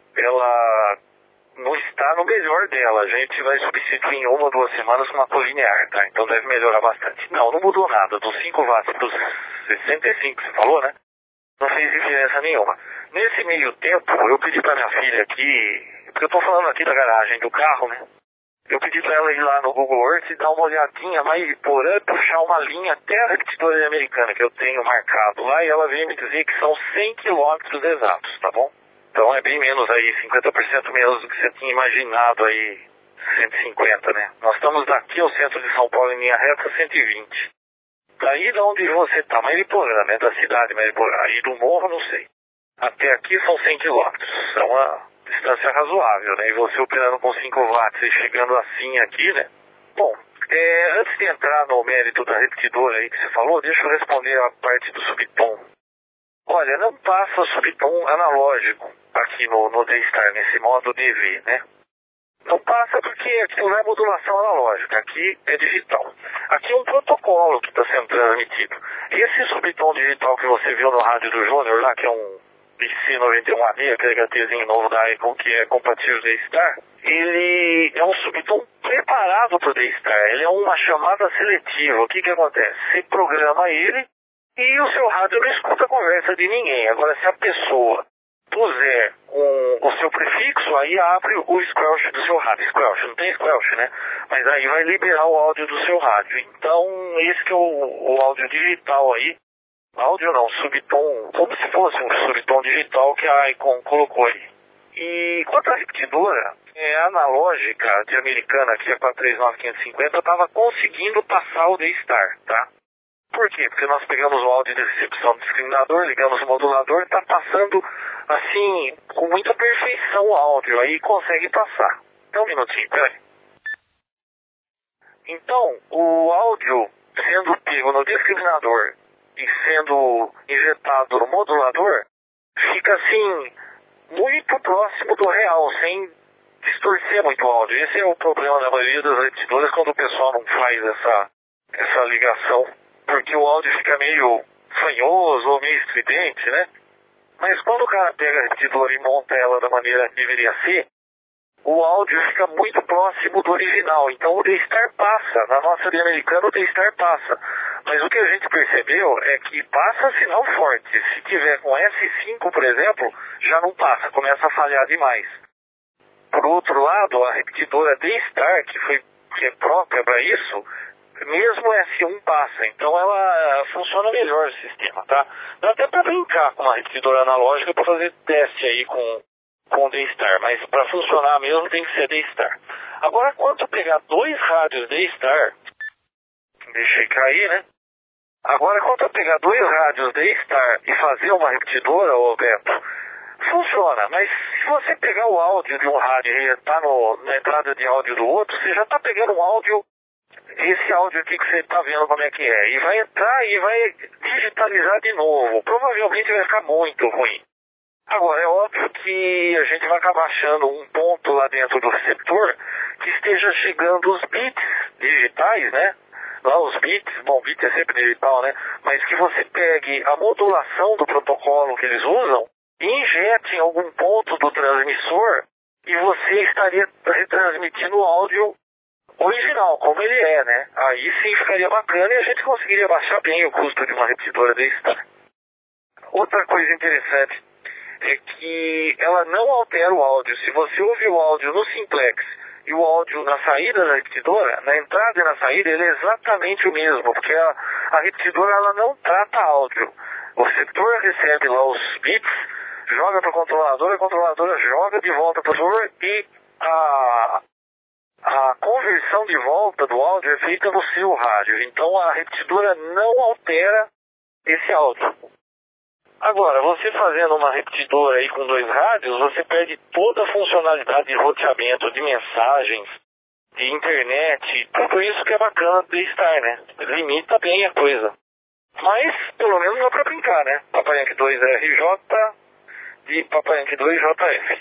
ela não está no melhor dela. A gente vai substituir em uma ou duas semanas com uma colinear, tá? Então deve melhorar bastante. Não, não mudou nada. Dos cinco watts para os sessenta e cinco, você falou, né? Não fez diferença nenhuma. Nesse meio tempo, eu pedi para minha filha aqui, porque eu estou falando aqui da garagem do carro, né? Eu pedi para ela ir lá no Google Earth e dar uma olhadinha, mas por aí puxar uma linha até a repetidora americana que eu tenho marcado lá, e ela veio me dizer que são cem quilômetros exatos, tá bom? Então é bem menos aí, cinquenta por cento menos do que você tinha imaginado aí, cento e cinquenta, né? Nós estamos daqui ao centro de São Paulo em linha reta, cento e vinte. Daí de onde você está, Mariporã, né? Da cidade de Mariporã, aí do morro, não sei. Até aqui são cem quilômetros, é uma distância razoável, né? E você operando com cinco watts e chegando assim aqui, né? Bom, é, antes de entrar no mérito da repetidora aí que você falou, deixa eu responder a parte do subtom. Olha, não passa subtom analógico aqui no, no D-Star, nesse modo D V, né? Não passa porque aqui não é modulação analógica, aqui é digital. Aqui é um protocolo que está sendo transmitido. Esse subtom digital que você viu no rádio do Júnior lá, que é um B C noventa e um A D, aquele HTzinho novo da Icon que é compatível D-Star, ele é um subtom preparado para o D-Star. Ele é uma chamada seletiva. O que que acontece? Você programa ele e o seu rádio não escuta a conversa de ninguém. Agora, se a pessoa puser um, o seu prefixo, aí abre o squelch do seu rádio. Squelch, não tem squelch, né? Mas aí vai liberar o áudio do seu rádio. Então, esse que é o, o áudio digital aí. Áudio não, subtom, como se fosse um subtom digital que a Icon colocou aí. E quanto à repetidora, é, analógica de Americana, que é quatrocentos e trinta e nove quinhentos e cinquenta, estava conseguindo passar o D-Star, tá? Por quê? Porque nós pegamos o áudio de recepção do discriminador, ligamos o modulador, está passando, assim, com muita perfeição o áudio, aí consegue passar. Então, um minutinho, peraí. Então, o áudio sendo pego no discriminador e sendo injetado no modulador, fica, assim, muito próximo do real, sem distorcer muito o áudio. Esse é o problema da maioria das repetidoras quando o pessoal não faz essa, essa ligação, porque o áudio fica meio fanhoso ou meio estridente, né? Mas quando o cara pega a repetidora e monta ela da maneira que deveria ser, o áudio fica muito próximo do original. Então o D-Star passa, na nossa linha americana o D-Star passa. Mas o que a gente percebeu é que passa sinal forte. Se tiver com S cinco, por exemplo, já não passa, começa a falhar demais. Por outro lado, a repetidora D-Star, que, foi, que é própria para isso, mesmo S um passa. Então ela funciona melhor o sistema, tá? Dá até para brincar com uma repetidora analógica para fazer teste aí com, com D-Star, mas para funcionar mesmo tem que ser D-Star. Agora, quando eu pegar dois rádios D-Star, deixei cair, né? Agora, quando eu pegar dois rádios D-Star e fazer uma repetidora, ô Beto, funciona, mas se você pegar o áudio de um rádio e está na entrada de áudio do outro, você já está pegando um áudio, esse áudio aqui que você está vendo como é que é, e vai entrar e vai digitalizar de novo. Provavelmente vai ficar muito ruim. Agora, é óbvio que a gente vai acabar achando um ponto lá dentro do receptor que esteja chegando os bits digitais, né? Lá os bits, bom, bit é sempre digital, né? Mas que você pegue a modulação do protocolo que eles usam e injete em algum ponto do transmissor e você estaria retransmitindo o áudio original, como ele é, né? Aí sim ficaria bacana e a gente conseguiria baixar bem o custo de uma repetidora D-Star. Outra coisa interessante é que ela não altera o áudio. Se você ouve o áudio no simplex e o áudio na saída da repetidora, na entrada e na saída, ele é exatamente o mesmo, porque a, a repetidora ela não trata áudio. O receptor recebe lá os bits, joga para a controladora, a controladora joga de volta para o receptor e a, a conversão de volta do áudio é feita no seu rádio. Então a repetidora não altera esse áudio. Agora, você fazendo uma repetidora aí com dois rádios, você perde toda a funcionalidade de roteamento, de mensagens, de internet, tudo isso que é bacana do D-Star, né? Limita bem a coisa. Mas, pelo menos dá pra brincar, né? Papai Yankee dois R J de Papai Yankee dois J F.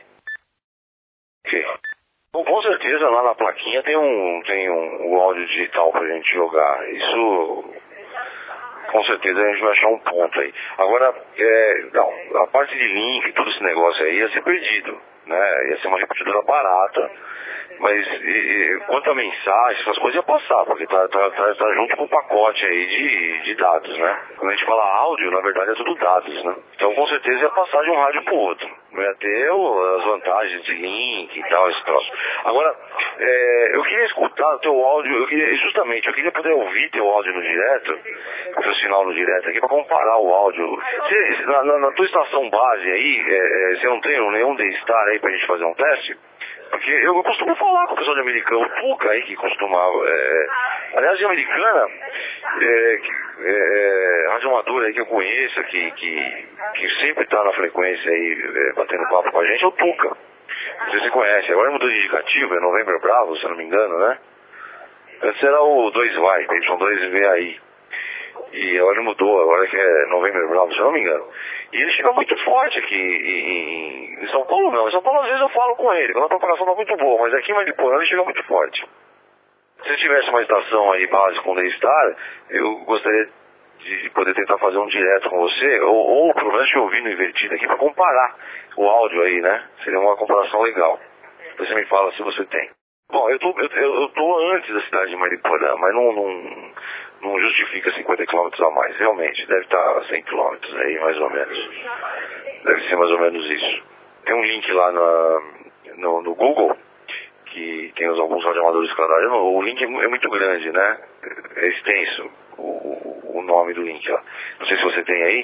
Ok. Bom, com certeza lá na plaquinha tem um, tem um, um áudio digital pra gente jogar. Isso... Com certeza a gente vai achar um ponto aí. Agora, é, não, a parte de link, todo esse negócio aí ia ser perdido, né? Ia ser uma repetidora barata, mas e, e, quanto a mensagem, essas coisas ia passar, porque tá, tá, tá, tá junto com o pacote aí de, de dados, né? Quando a gente fala áudio, na verdade é tudo dados, né? Então com certeza ia passar de um rádio pro outro. Não ia ter o, as vantagens de link e tal, esse troço. Agora, é, eu queria escutar o teu áudio, eu queria, justamente, eu queria poder ouvir teu áudio no direto, o teu sinal no direto aqui, para comparar o áudio. Você, na, na, na tua estação base aí, é, é, você não tem nenhum D-Star aí pra gente fazer um teste? Porque eu, eu costumo falar com o pessoal de Americana, o Tuca aí que costumava. É, aliás, de Americana, é, é, radioamador aí que eu conheço, que, que, que sempre tá na frequência aí, é, batendo papo com a gente, é o Tuca. Não sei se você conhece, agora mudou de indicativo, é November Bravo, se eu não me engano, né? Antes era o dois Y, Y dois V aí. E agora mudou, agora que é November Bravo, se eu não me engano. E ele chega muito forte aqui em, em São Paulo, não. Em São Paulo às vezes eu falo com ele, quando a propagação tá muito boa, mas aqui em Mariporã ele chega muito forte. Se eu tivesse uma estação aí base com D-Star, eu gostaria de poder tentar fazer um direto com você, ou, ou pelo menos te ouvindo invertido aqui para comparar o áudio aí, né? Seria uma comparação legal. Depois você me fala se você tem. Bom, eu tô, eu, eu tô antes da cidade de Mariporã, mas não, não, não justifica cinquenta quilômetros a mais. Realmente, deve estar a cem quilômetros aí, mais ou menos. Deve ser mais ou menos isso. Tem um link lá na, no, no Google, que tem alguns radioamadores que cadastram. O link é muito grande, né? É extenso o, o nome do link lá. Não sei se você tem aí, que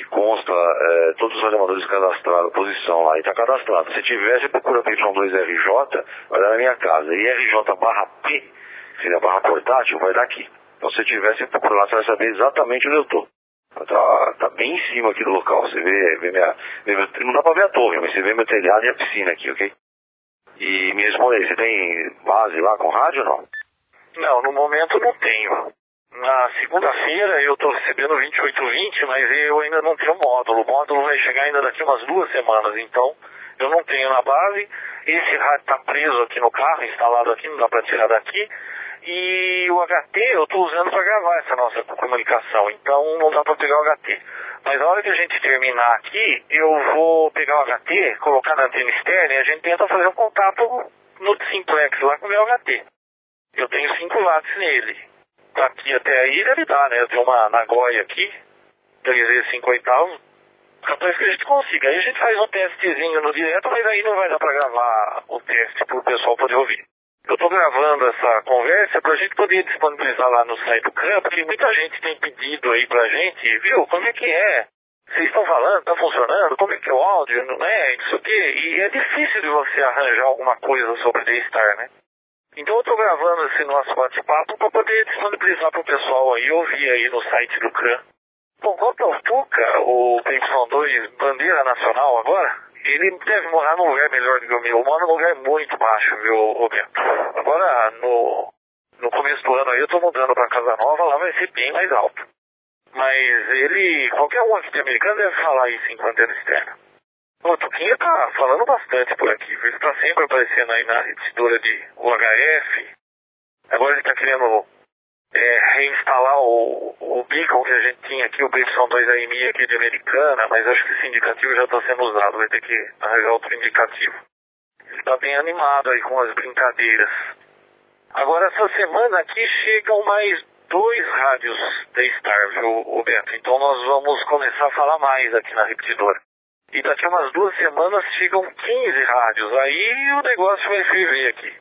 que consta é, todos os radioamadores cadastrados, posição lá, e está cadastrado. Se tiver, você procura P Y dois R J, vai dar na minha casa. E R J barra P, que seria barra portátil, vai dar aqui. Então se tiver, você procura lá, você vai saber exatamente onde eu estou. Tá, tá bem em cima aqui do local. Você vê, vê minha... Vê meu, não dá pra ver a torre, mas você vê meu telhado e a piscina aqui, ok? E me responde aí, você tem base lá com rádio ou não? Não, no momento não tenho. Na segunda-feira eu estou recebendo vinte e oito vinte, mas eu ainda não tenho módulo. O módulo vai chegar ainda daqui umas duas semanas, então eu não tenho na base. Esse rádio está preso aqui no carro, instalado aqui, não dá para tirar daqui. E o H T eu estou usando para gravar essa nossa comunicação, então não dá para pegar o H T. Mas na hora que a gente terminar aqui, eu vou pegar o H T, colocar na antena externa e a gente tenta fazer um contato no simplex lá com o meu H T. Eu tenho cinco watts nele. Daqui até aí deve dar, né? Eu tenho uma Nagoya aqui, três vezes cinco oitavos. Capaz que a gente consiga. Aí a gente faz um testezinho no direto, mas aí não vai dar para gravar o teste para o pessoal poder ouvir. Eu estou gravando essa conversa para a gente poder disponibilizar lá no site do CRAN, porque muita gente tem pedido aí pra gente, viu, como é que é? Vocês estão falando, está funcionando, como é que é o áudio, não é, isso aqui, e é difícil de você arranjar alguma coisa sobre D-Star, né? Então eu estou gravando esse nosso bate-papo para poder disponibilizar para o pessoal aí, ouvir aí no site do CRAN. Bom, quanto ao Tuca, o P Y dois Bandeira Nacional agora, ele deve morar num lugar melhor do que o meu. Eu moro num lugar muito baixo, viu, Roberto? Agora, no, no começo do ano aí, eu tô mudando pra Casa Nova, lá vai ser bem mais alto. Mas ele, qualquer um aqui de americano deve falar isso enquanto ele externa. O Tuquinha tá falando bastante por aqui, ele tá sempre aparecendo aí na repetidora de U H F. Agora ele tá querendo é, reinstalar o, o beacon que a gente tinha aqui, o P Y dois A M I aqui de Americana, mas acho que esse indicativo já está sendo usado, vai ter que arranjar outro indicativo. Ele está bem animado aí com as brincadeiras. Agora essa semana aqui chegam mais dois rádios da Star, viu, Roberto? Então nós vamos começar a falar mais aqui na repetidora. E daqui a umas duas semanas chegam quinze rádios, aí o negócio vai ferver aqui.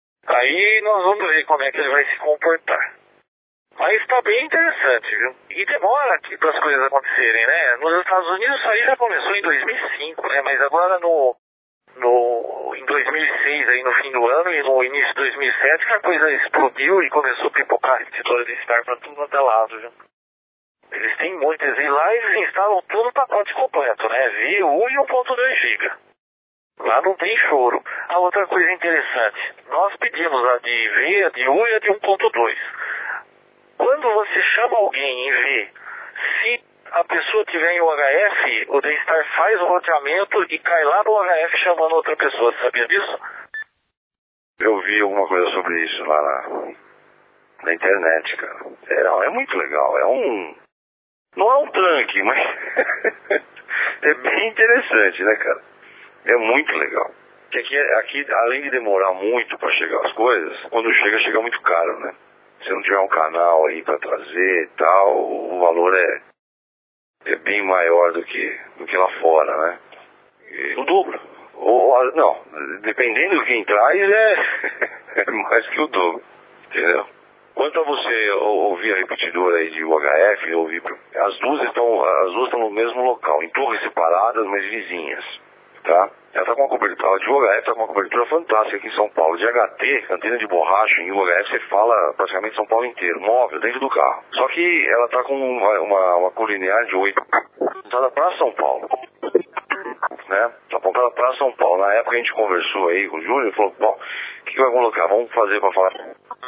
Aí nós vamos ver como é que ele vai se comportar. Mas está bem interessante, viu? E demora aqui para as coisas acontecerem, né? Nos Estados Unidos isso aí já começou em dois mil e cinco, né? Mas agora no, no, em dois mil e seis, aí no fim do ano, e no início de dois mil e sete, que a coisa explodiu e começou a pipocar a repetidora de Star para tudo quanto é lado, viu? Eles têm muitas, e lá eles instalam tudo no pacote completo, né? V U e um ponto dois giga. Lá não tem choro. A outra coisa interessante, nós pedimos a de V, a de U e a de um ponto dois. Quando você chama alguém em V, se a pessoa tiver em U H F, o D-Star faz o roteamento e cai lá no U H F chamando outra pessoa. Você sabia disso? Eu vi alguma coisa sobre isso lá na, na internet, cara. É, não, é muito legal. É um... Não é um tanque, mas... é bem interessante, né, cara? É muito legal. Porque aqui, aqui, além de demorar muito para chegar as coisas, quando chega, chega muito caro, né? Se não tiver um canal aí para trazer e tal, o valor é, é bem maior do que, do que lá fora, né? E o dobro. Ou, ou, não, dependendo de quem traz, é, é mais que o dobro, entendeu? Quanto a você ouvir a repetidora aí de U H F, ouvir, as duas estão, as duas estão no mesmo local, em torres separadas, mas vizinhas, tá? Ela está com uma cobertura, de U H F está com uma cobertura fantástica aqui em São Paulo. De H T, antena de borracha, em U H F você fala praticamente São Paulo inteiro, móvel, dentro do carro. Só que ela está com uma, uma, uma colinear de oito, apontada para São Paulo, né? Apontada para São Paulo. Na época a gente conversou aí com o Júnior e falou, bom, o que, que vai colocar? Vamos fazer para falar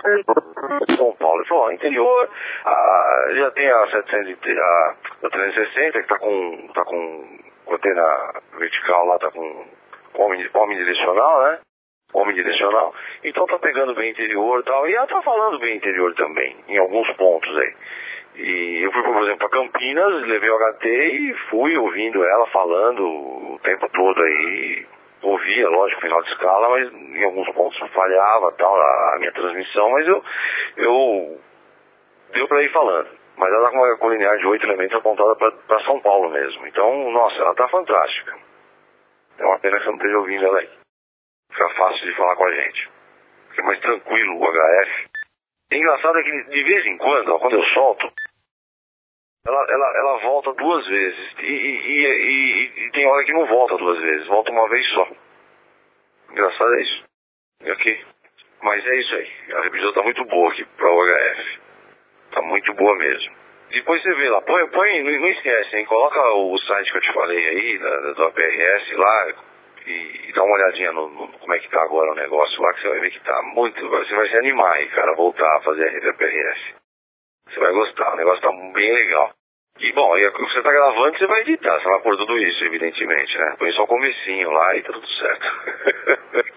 São Paulo. Ele falou, ó, interior, a, já tem a setecentos, a, a trezentos e sessenta que está com, tá com antena vertical lá, tá com omnidirecional, né? Omnidirecional. Então tá pegando bem interior e tal. E ela tá falando bem interior também, em alguns pontos aí. E eu fui, por exemplo, pra Campinas, levei o H T e fui ouvindo ela falando o tempo todo aí. Ouvia, lógico, final de escala, mas em alguns pontos falhava tal, a minha transmissão, mas eu, eu deu pra ir falando. Mas ela tá com uma colinear de oito elementos apontada para São Paulo mesmo. Então, nossa, ela tá fantástica. É uma pena que você não esteja ouvindo ela aí. Fica fácil de falar com a gente. Fica mais tranquilo o H F. É engraçado é que de vez em quando, ó, quando eu solto, ela, ela, ela volta duas vezes. E, e, e, e tem hora que não volta duas vezes, volta uma vez só. Engraçado é isso. Ok. Mas é isso aí. A revisão tá muito boa aqui para o H F. Tá muito boa mesmo. Depois você vê lá, põe, põe não, não esquece, hein? Coloca o site que eu te falei aí, da, da A P R S lá, e, e dá uma olhadinha no, no como é que tá agora o negócio lá, que você vai ver que tá muito. Você vai se animar aí, cara, voltar a fazer a rede A P R S. Você vai gostar, o negócio tá bem legal. E bom, e você tá gravando, você vai editar, você vai pôr tudo isso, evidentemente, né? Põe só o comecinho lá e tá tudo certo.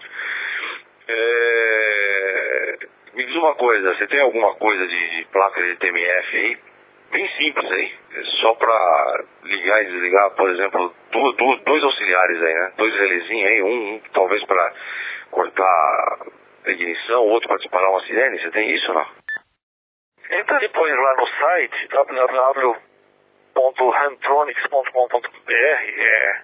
é... Me diz uma coisa, você tem alguma coisa de, de placa de T M F aí? Bem simples aí, é só pra ligar e desligar, por exemplo, do, do, dois auxiliares aí, né? Dois relezinhos aí, um, um talvez pra cortar a ignição, outro pra disparar uma sirene, você tem isso ou não? Entra depois lá no site w w w ponto rantronics ponto com ponto b r, é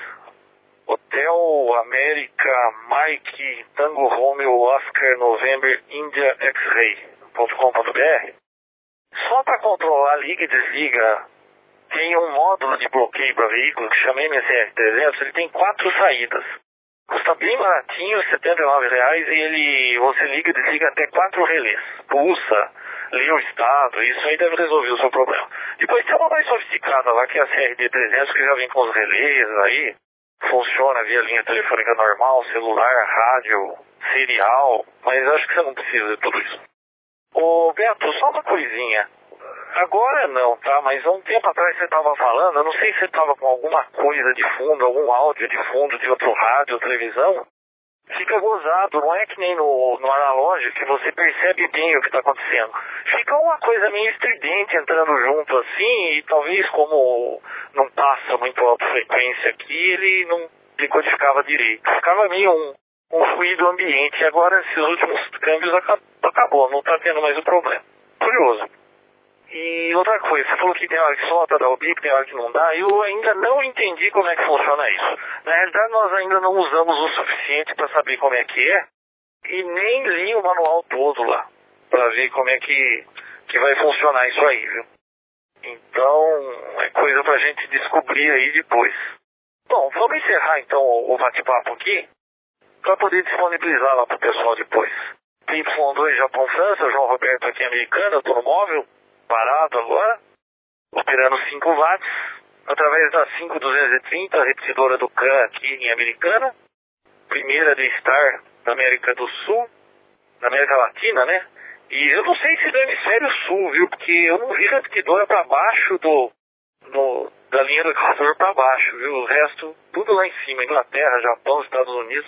Hotel América Mike Tango Romeo Oscar November India X-Ray ponto com ponto b r. Só para controlar, liga e desliga, tem um módulo de bloqueio para veículo que chama M S R trezentos, ele tem quatro saídas. Custa bem baratinho, setenta e nove reais, e ele, você liga e desliga até quatro relés. Pulsa, lê o estado, isso aí deve resolver o seu problema. Depois tem uma mais sofisticada lá, que é a C R D trezentos, que já vem com os relés aí. Funciona via linha telefônica normal, celular, rádio, serial, mas acho que você não precisa de tudo isso. Ô Beto, só uma coisinha. Agora não, tá? Mas há um tempo atrás você estava falando, eu não sei se você estava com alguma coisa de fundo, algum áudio de fundo de outro rádio ou televisão. Fica gozado, não é que nem no, no analógico que você percebe bem o que está acontecendo. Fica uma coisa meio estridente entrando junto assim, e talvez como não passa muito alta frequência aqui, ele não decodificava direito. Ficava meio um, um ruído ambiente, e agora esses últimos câmbios acabou, não está tendo mais o problema. Curioso. E outra coisa, você falou que tem hora que solta, dá o bip, tem hora que não dá. Eu ainda não entendi como é que funciona isso. Na realidade, nós ainda não usamos o suficiente para saber como é que é. E nem li o manual todo lá, para ver como é que, que vai funcionar isso aí, viu? Então, é coisa pra gente descobrir aí depois. Bom, vamos encerrar então o bate-papo aqui, para poder disponibilizar lá pro pessoal depois. Y dois Japão França, João Roberto aqui americano, eu tô no móvel. Parado agora, operando cinco watts, através da cinco duzentos e trinta, repetidora do C A N aqui em Americana, primeira de Star da América do Sul, da América Latina, né? E eu não sei se do Hemisfério Sul, viu? Porque eu não vi repetidora para baixo do, do, da linha do Equador para baixo, viu? O resto, tudo lá em cima, Inglaterra, Japão, Estados Unidos.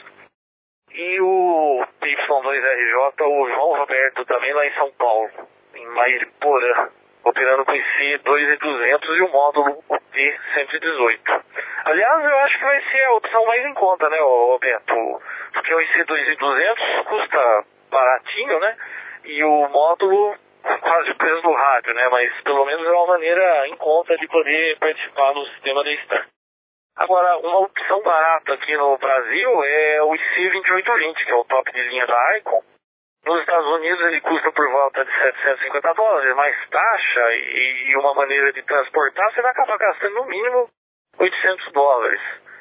E o Y dois R J, o João Roberto, também lá em São Paulo, em Mairiporã, operando com I C dois mil e duzentos e o módulo T cento e dezoito. Aliás, eu acho que vai ser a opção mais em conta, né, Roberto? Porque o I C dois mil e duzentos custa baratinho, né? E o módulo quase o preço do rádio, né? Mas pelo menos é uma maneira em conta de poder participar do sistema da Star. Agora, uma opção barata aqui no Brasil é o I C vinte e oito vinte, que é o top de linha da Icon. Nos Estados Unidos ele custa por volta de setecentos e cinquenta dólares, mais taxa e, e uma maneira de transportar, você vai acabar gastando no mínimo oitocentos dólares.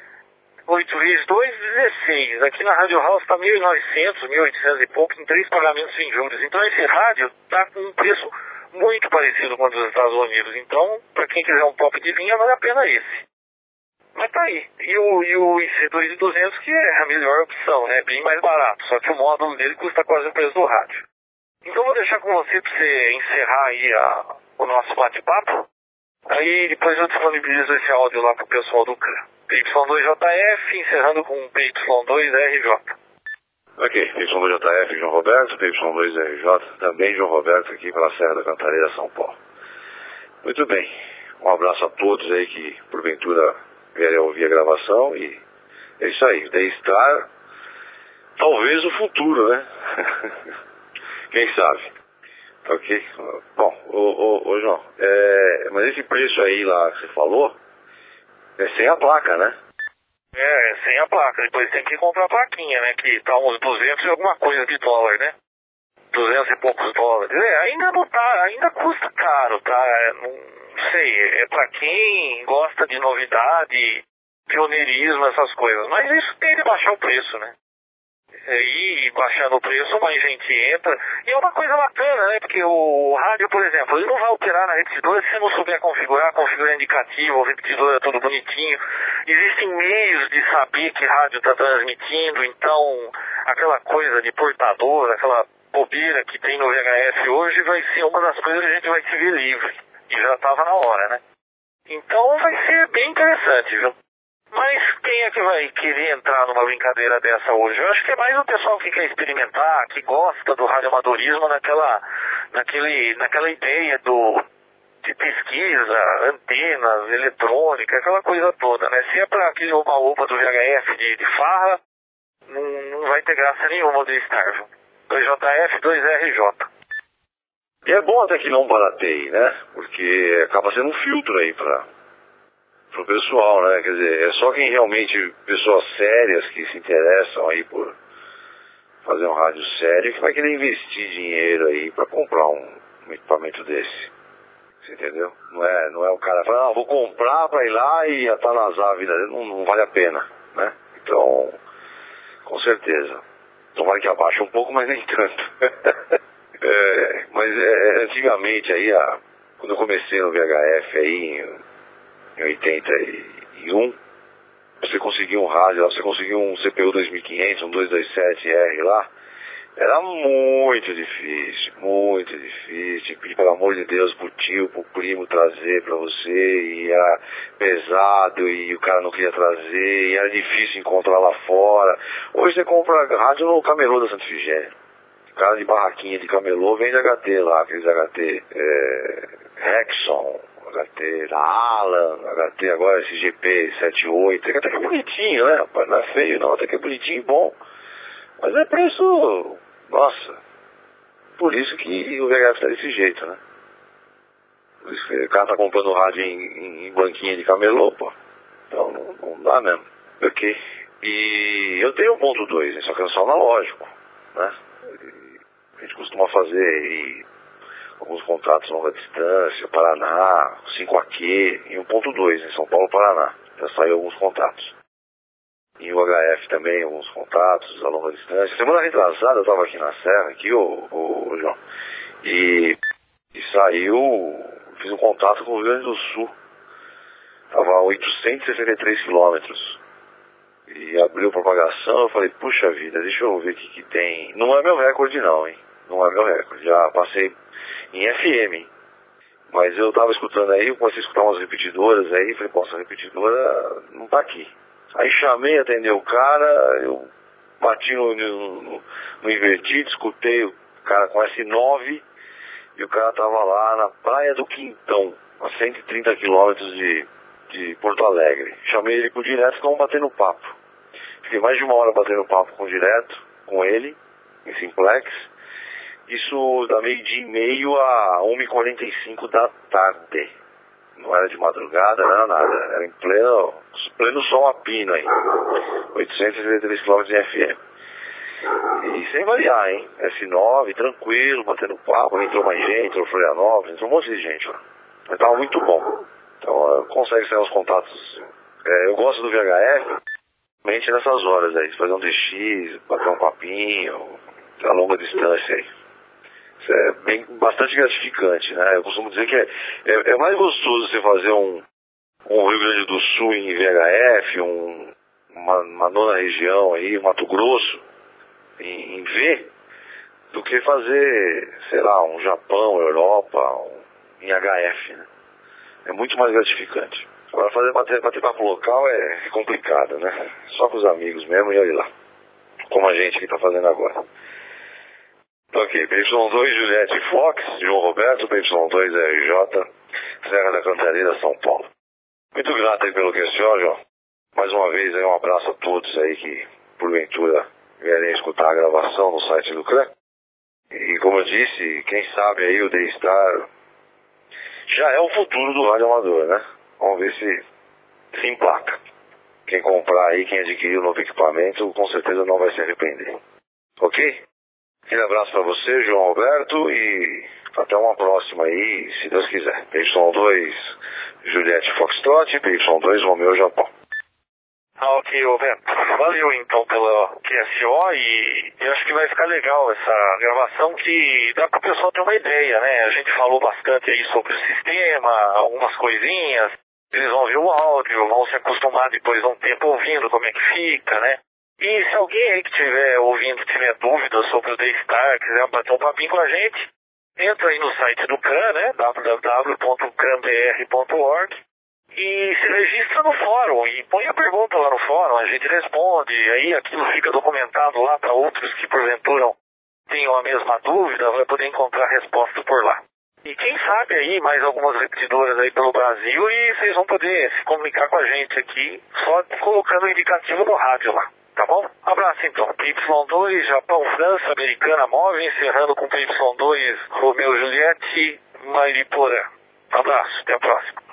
oito vezes dois, dezesseis. Aqui na Rádio House está mil e novecentos, mil e oitocentos e pouco, em três pagamentos sem juros. Então esse rádio está com um preço muito parecido com o dos Estados Unidos. Então, para quem quiser um top de linha, vale a pena esse. Mas tá aí. E o, e o I C dois mil e duzentos, que é a melhor opção, né? Bem mais barato. Só que o módulo dele custa quase o preço do rádio. Então vou deixar com você para você encerrar aí a, o nosso bate-papo. Aí depois eu disponibilizo esse áudio lá pro pessoal do P Y dois J F, encerrando com P Y dois R J. Ok, P Y dois J F, João Roberto, P Y dois R J, também João Roberto aqui pela Serra da Cantareira, São Paulo. Muito bem. Um abraço a todos aí que porventura vierem ouvir a gravação e é isso aí, daí está talvez o futuro, né? Quem sabe? Ok? Bom, ô, ô, ô João, é, mas esse preço aí lá que você falou é sem a placa, né? É, é sem a placa, depois tem que comprar a plaquinha, né? Que tá uns duzentos e alguma coisa de dólar, né? duzentos e poucos dólares. É, ainda não tá, ainda custa caro, tá? É, não, não sei, é pra quem gosta de novidade, pioneirismo, essas coisas. Mas isso tem de baixar o preço, né? E baixando o preço, mais gente entra. E é uma coisa bacana, né? Porque o rádio, por exemplo, ele não vai operar na repetidora se você não souber configurar, configurar indicativo, o repetidor é tudo bonitinho. Existem meios de saber que rádio está transmitindo, então aquela coisa de portador, aquela bobeira que tem no V H F hoje vai ser uma das coisas que a gente vai se ver livre. E já estava na hora, né? Então vai ser bem interessante, viu? Mas quem é que vai querer entrar numa brincadeira dessa hoje? Eu acho que é mais o pessoal que quer experimentar, que gosta do radioamadorismo naquela, naquele, naquela ideia do, de pesquisa, antenas, eletrônica, aquela coisa toda, né? Se é para aquele oba-oba do V H F de, de farra, não, não vai ter graça nenhuma de estar, viu? dois J F, dois R J. E é bom até que não barateie, né? Porque acaba sendo um filtro aí para o pessoal, né? Quer dizer, é só quem realmente, pessoas sérias que se interessam aí por fazer um rádio sério, que vai querer investir dinheiro aí para comprar um, um equipamento desse. Você entendeu? Não é, não é o cara falar, ah, vou comprar para ir lá e atar nas aves, não, não vale a pena, né? Então, com certeza. Tomara que abaixe um pouco, mas nem tanto. É, mas é, antigamente aí, a, quando eu comecei no V H F aí, em, em oitenta e um, você conseguia um rádio, você conseguia um C P U dois mil e quinhentos, um duzentos e vinte e sete R lá, era muito difícil, muito difícil, pedir pelo amor de Deus pro tio, pro primo trazer pra você, e era pesado, e o cara não queria trazer, e era difícil encontrar lá fora. Hoje você compra rádio no camelô da Santa Efigênia. Cara de barraquinha de camelô vende H T lá, aqueles H T é, Rexon, H T da Alan, H T agora esse G P setenta e oito, até que é bonitinho, né, rapaz? Não é feio não, até que é bonitinho e bom. Mas é preço, nossa, por isso que o V H F tá desse jeito, né? Por isso que o cara tá comprando rádio em, em, em banquinha de camelô, pô. Então não, não dá mesmo. Ok. E eu tenho um ponto dois, só que é só analógico, né? A gente costuma fazer aí alguns contratos longa distância, Paraná, cinco A Q e um ponto dois em São Paulo, Paraná. Já saiu alguns contatos. E o H F também, alguns contatos a longa distância. Semana retrasada eu estava aqui na Serra, aqui, ô, ô, ô João, e, e saiu, fiz um contato com o Rio Grande do Sul. Estava a oitocentos e sessenta e três quilômetros. E abriu propagação, eu falei, puxa vida, deixa eu ver o que, que tem. Não é meu recorde não, hein? Não é meu recorde. Já passei em F M. Mas eu tava escutando aí, eu comecei a escutar umas repetidoras aí, falei, pô, essa repetidora não tá aqui. Aí chamei, atendeu o cara, eu bati no, no, no invertido, escutei o cara com S nove, e o cara tava lá na Praia do Quintão, a cento e trinta quilômetros de, de Porto Alegre. Chamei ele por direto, ficamos batendo papo. Fiquei mais de uma hora batendo papo com direto, com ele, em simplex. Isso da meio-dia e meio a uma e quarenta e cinco da tarde. Não era de madrugada, não era nada. Era em pleno, pleno sol a pino aí. oitocentos e sessenta e três quilômetros em F M. E sem variar, hein? S nove, tranquilo, batendo papo. Entrou mais gente, entrou Florianópolis, entrou um monte de gente lá. Mas tava muito bom. Então, consegue sair os contatos. É, eu gosto do V H F, realmente nessas horas aí. Fazer um D X, bater um papinho, a longa distância aí. Isso é bem, bastante gratificante, né? Eu costumo dizer que é, é, é mais gostoso você fazer um, um Rio Grande do Sul em V H F, um, uma, uma nona região aí, Mato Grosso, em, em V, do que fazer, sei lá, um Japão, Europa, um, em H F, né? É muito mais gratificante. Agora fazer bater, bater papo local é, é complicado, né? Só com os amigos mesmo e olha lá. Como a gente que tá fazendo agora. Ok, P Y dois, Juliette Fox, João Roberto, P Y dois, R J, Serra da Cantareira, São Paulo. Muito grato aí pelo questionário, João. Mais uma vez aí um abraço a todos aí que, porventura, vierem escutar a gravação no site do C R E. E como eu disse, quem sabe aí o D-Star já é o futuro do rádio amador, né? Vamos ver se se emplaca. Quem comprar aí, quem adquirir o novo equipamento, com certeza não vai se arrepender. Ok? Aquele abraço para você, João Roberto, e Até uma próxima aí, se Deus quiser. P Y dois, Juliette Foxtrot, P Y dois, Romeo Japão. Ah, ok, Roberto. Valeu então pela Q S O e eu acho que vai ficar legal essa gravação que dá para o pessoal ter uma ideia, né? A gente falou bastante aí sobre o sistema, algumas coisinhas. Eles vão ver o áudio, vão se acostumar depois de um tempo ouvindo como é que fica, né? E se alguém aí que estiver ouvindo tiver dúvidas sobre o Daystar, quiser bater um papinho com a gente, entra aí no site do C R A N, né? w w w ponto cran b r ponto org e se registra no fórum e põe a pergunta lá no fórum, a gente responde, aí aquilo fica documentado lá para outros que porventura tenham a mesma dúvida, vai poder encontrar resposta por lá. E quem sabe aí mais algumas repetidoras aí pelo Brasil e vocês vão poder se comunicar com a gente aqui, só colocando o indicativo no rádio lá, tá bom? Abraço então, P Y dois, Japão, França, Americana, Móvel, encerrando com P Y dois, Romeo, Juliette, Mariporã. Abraço, até a próxima.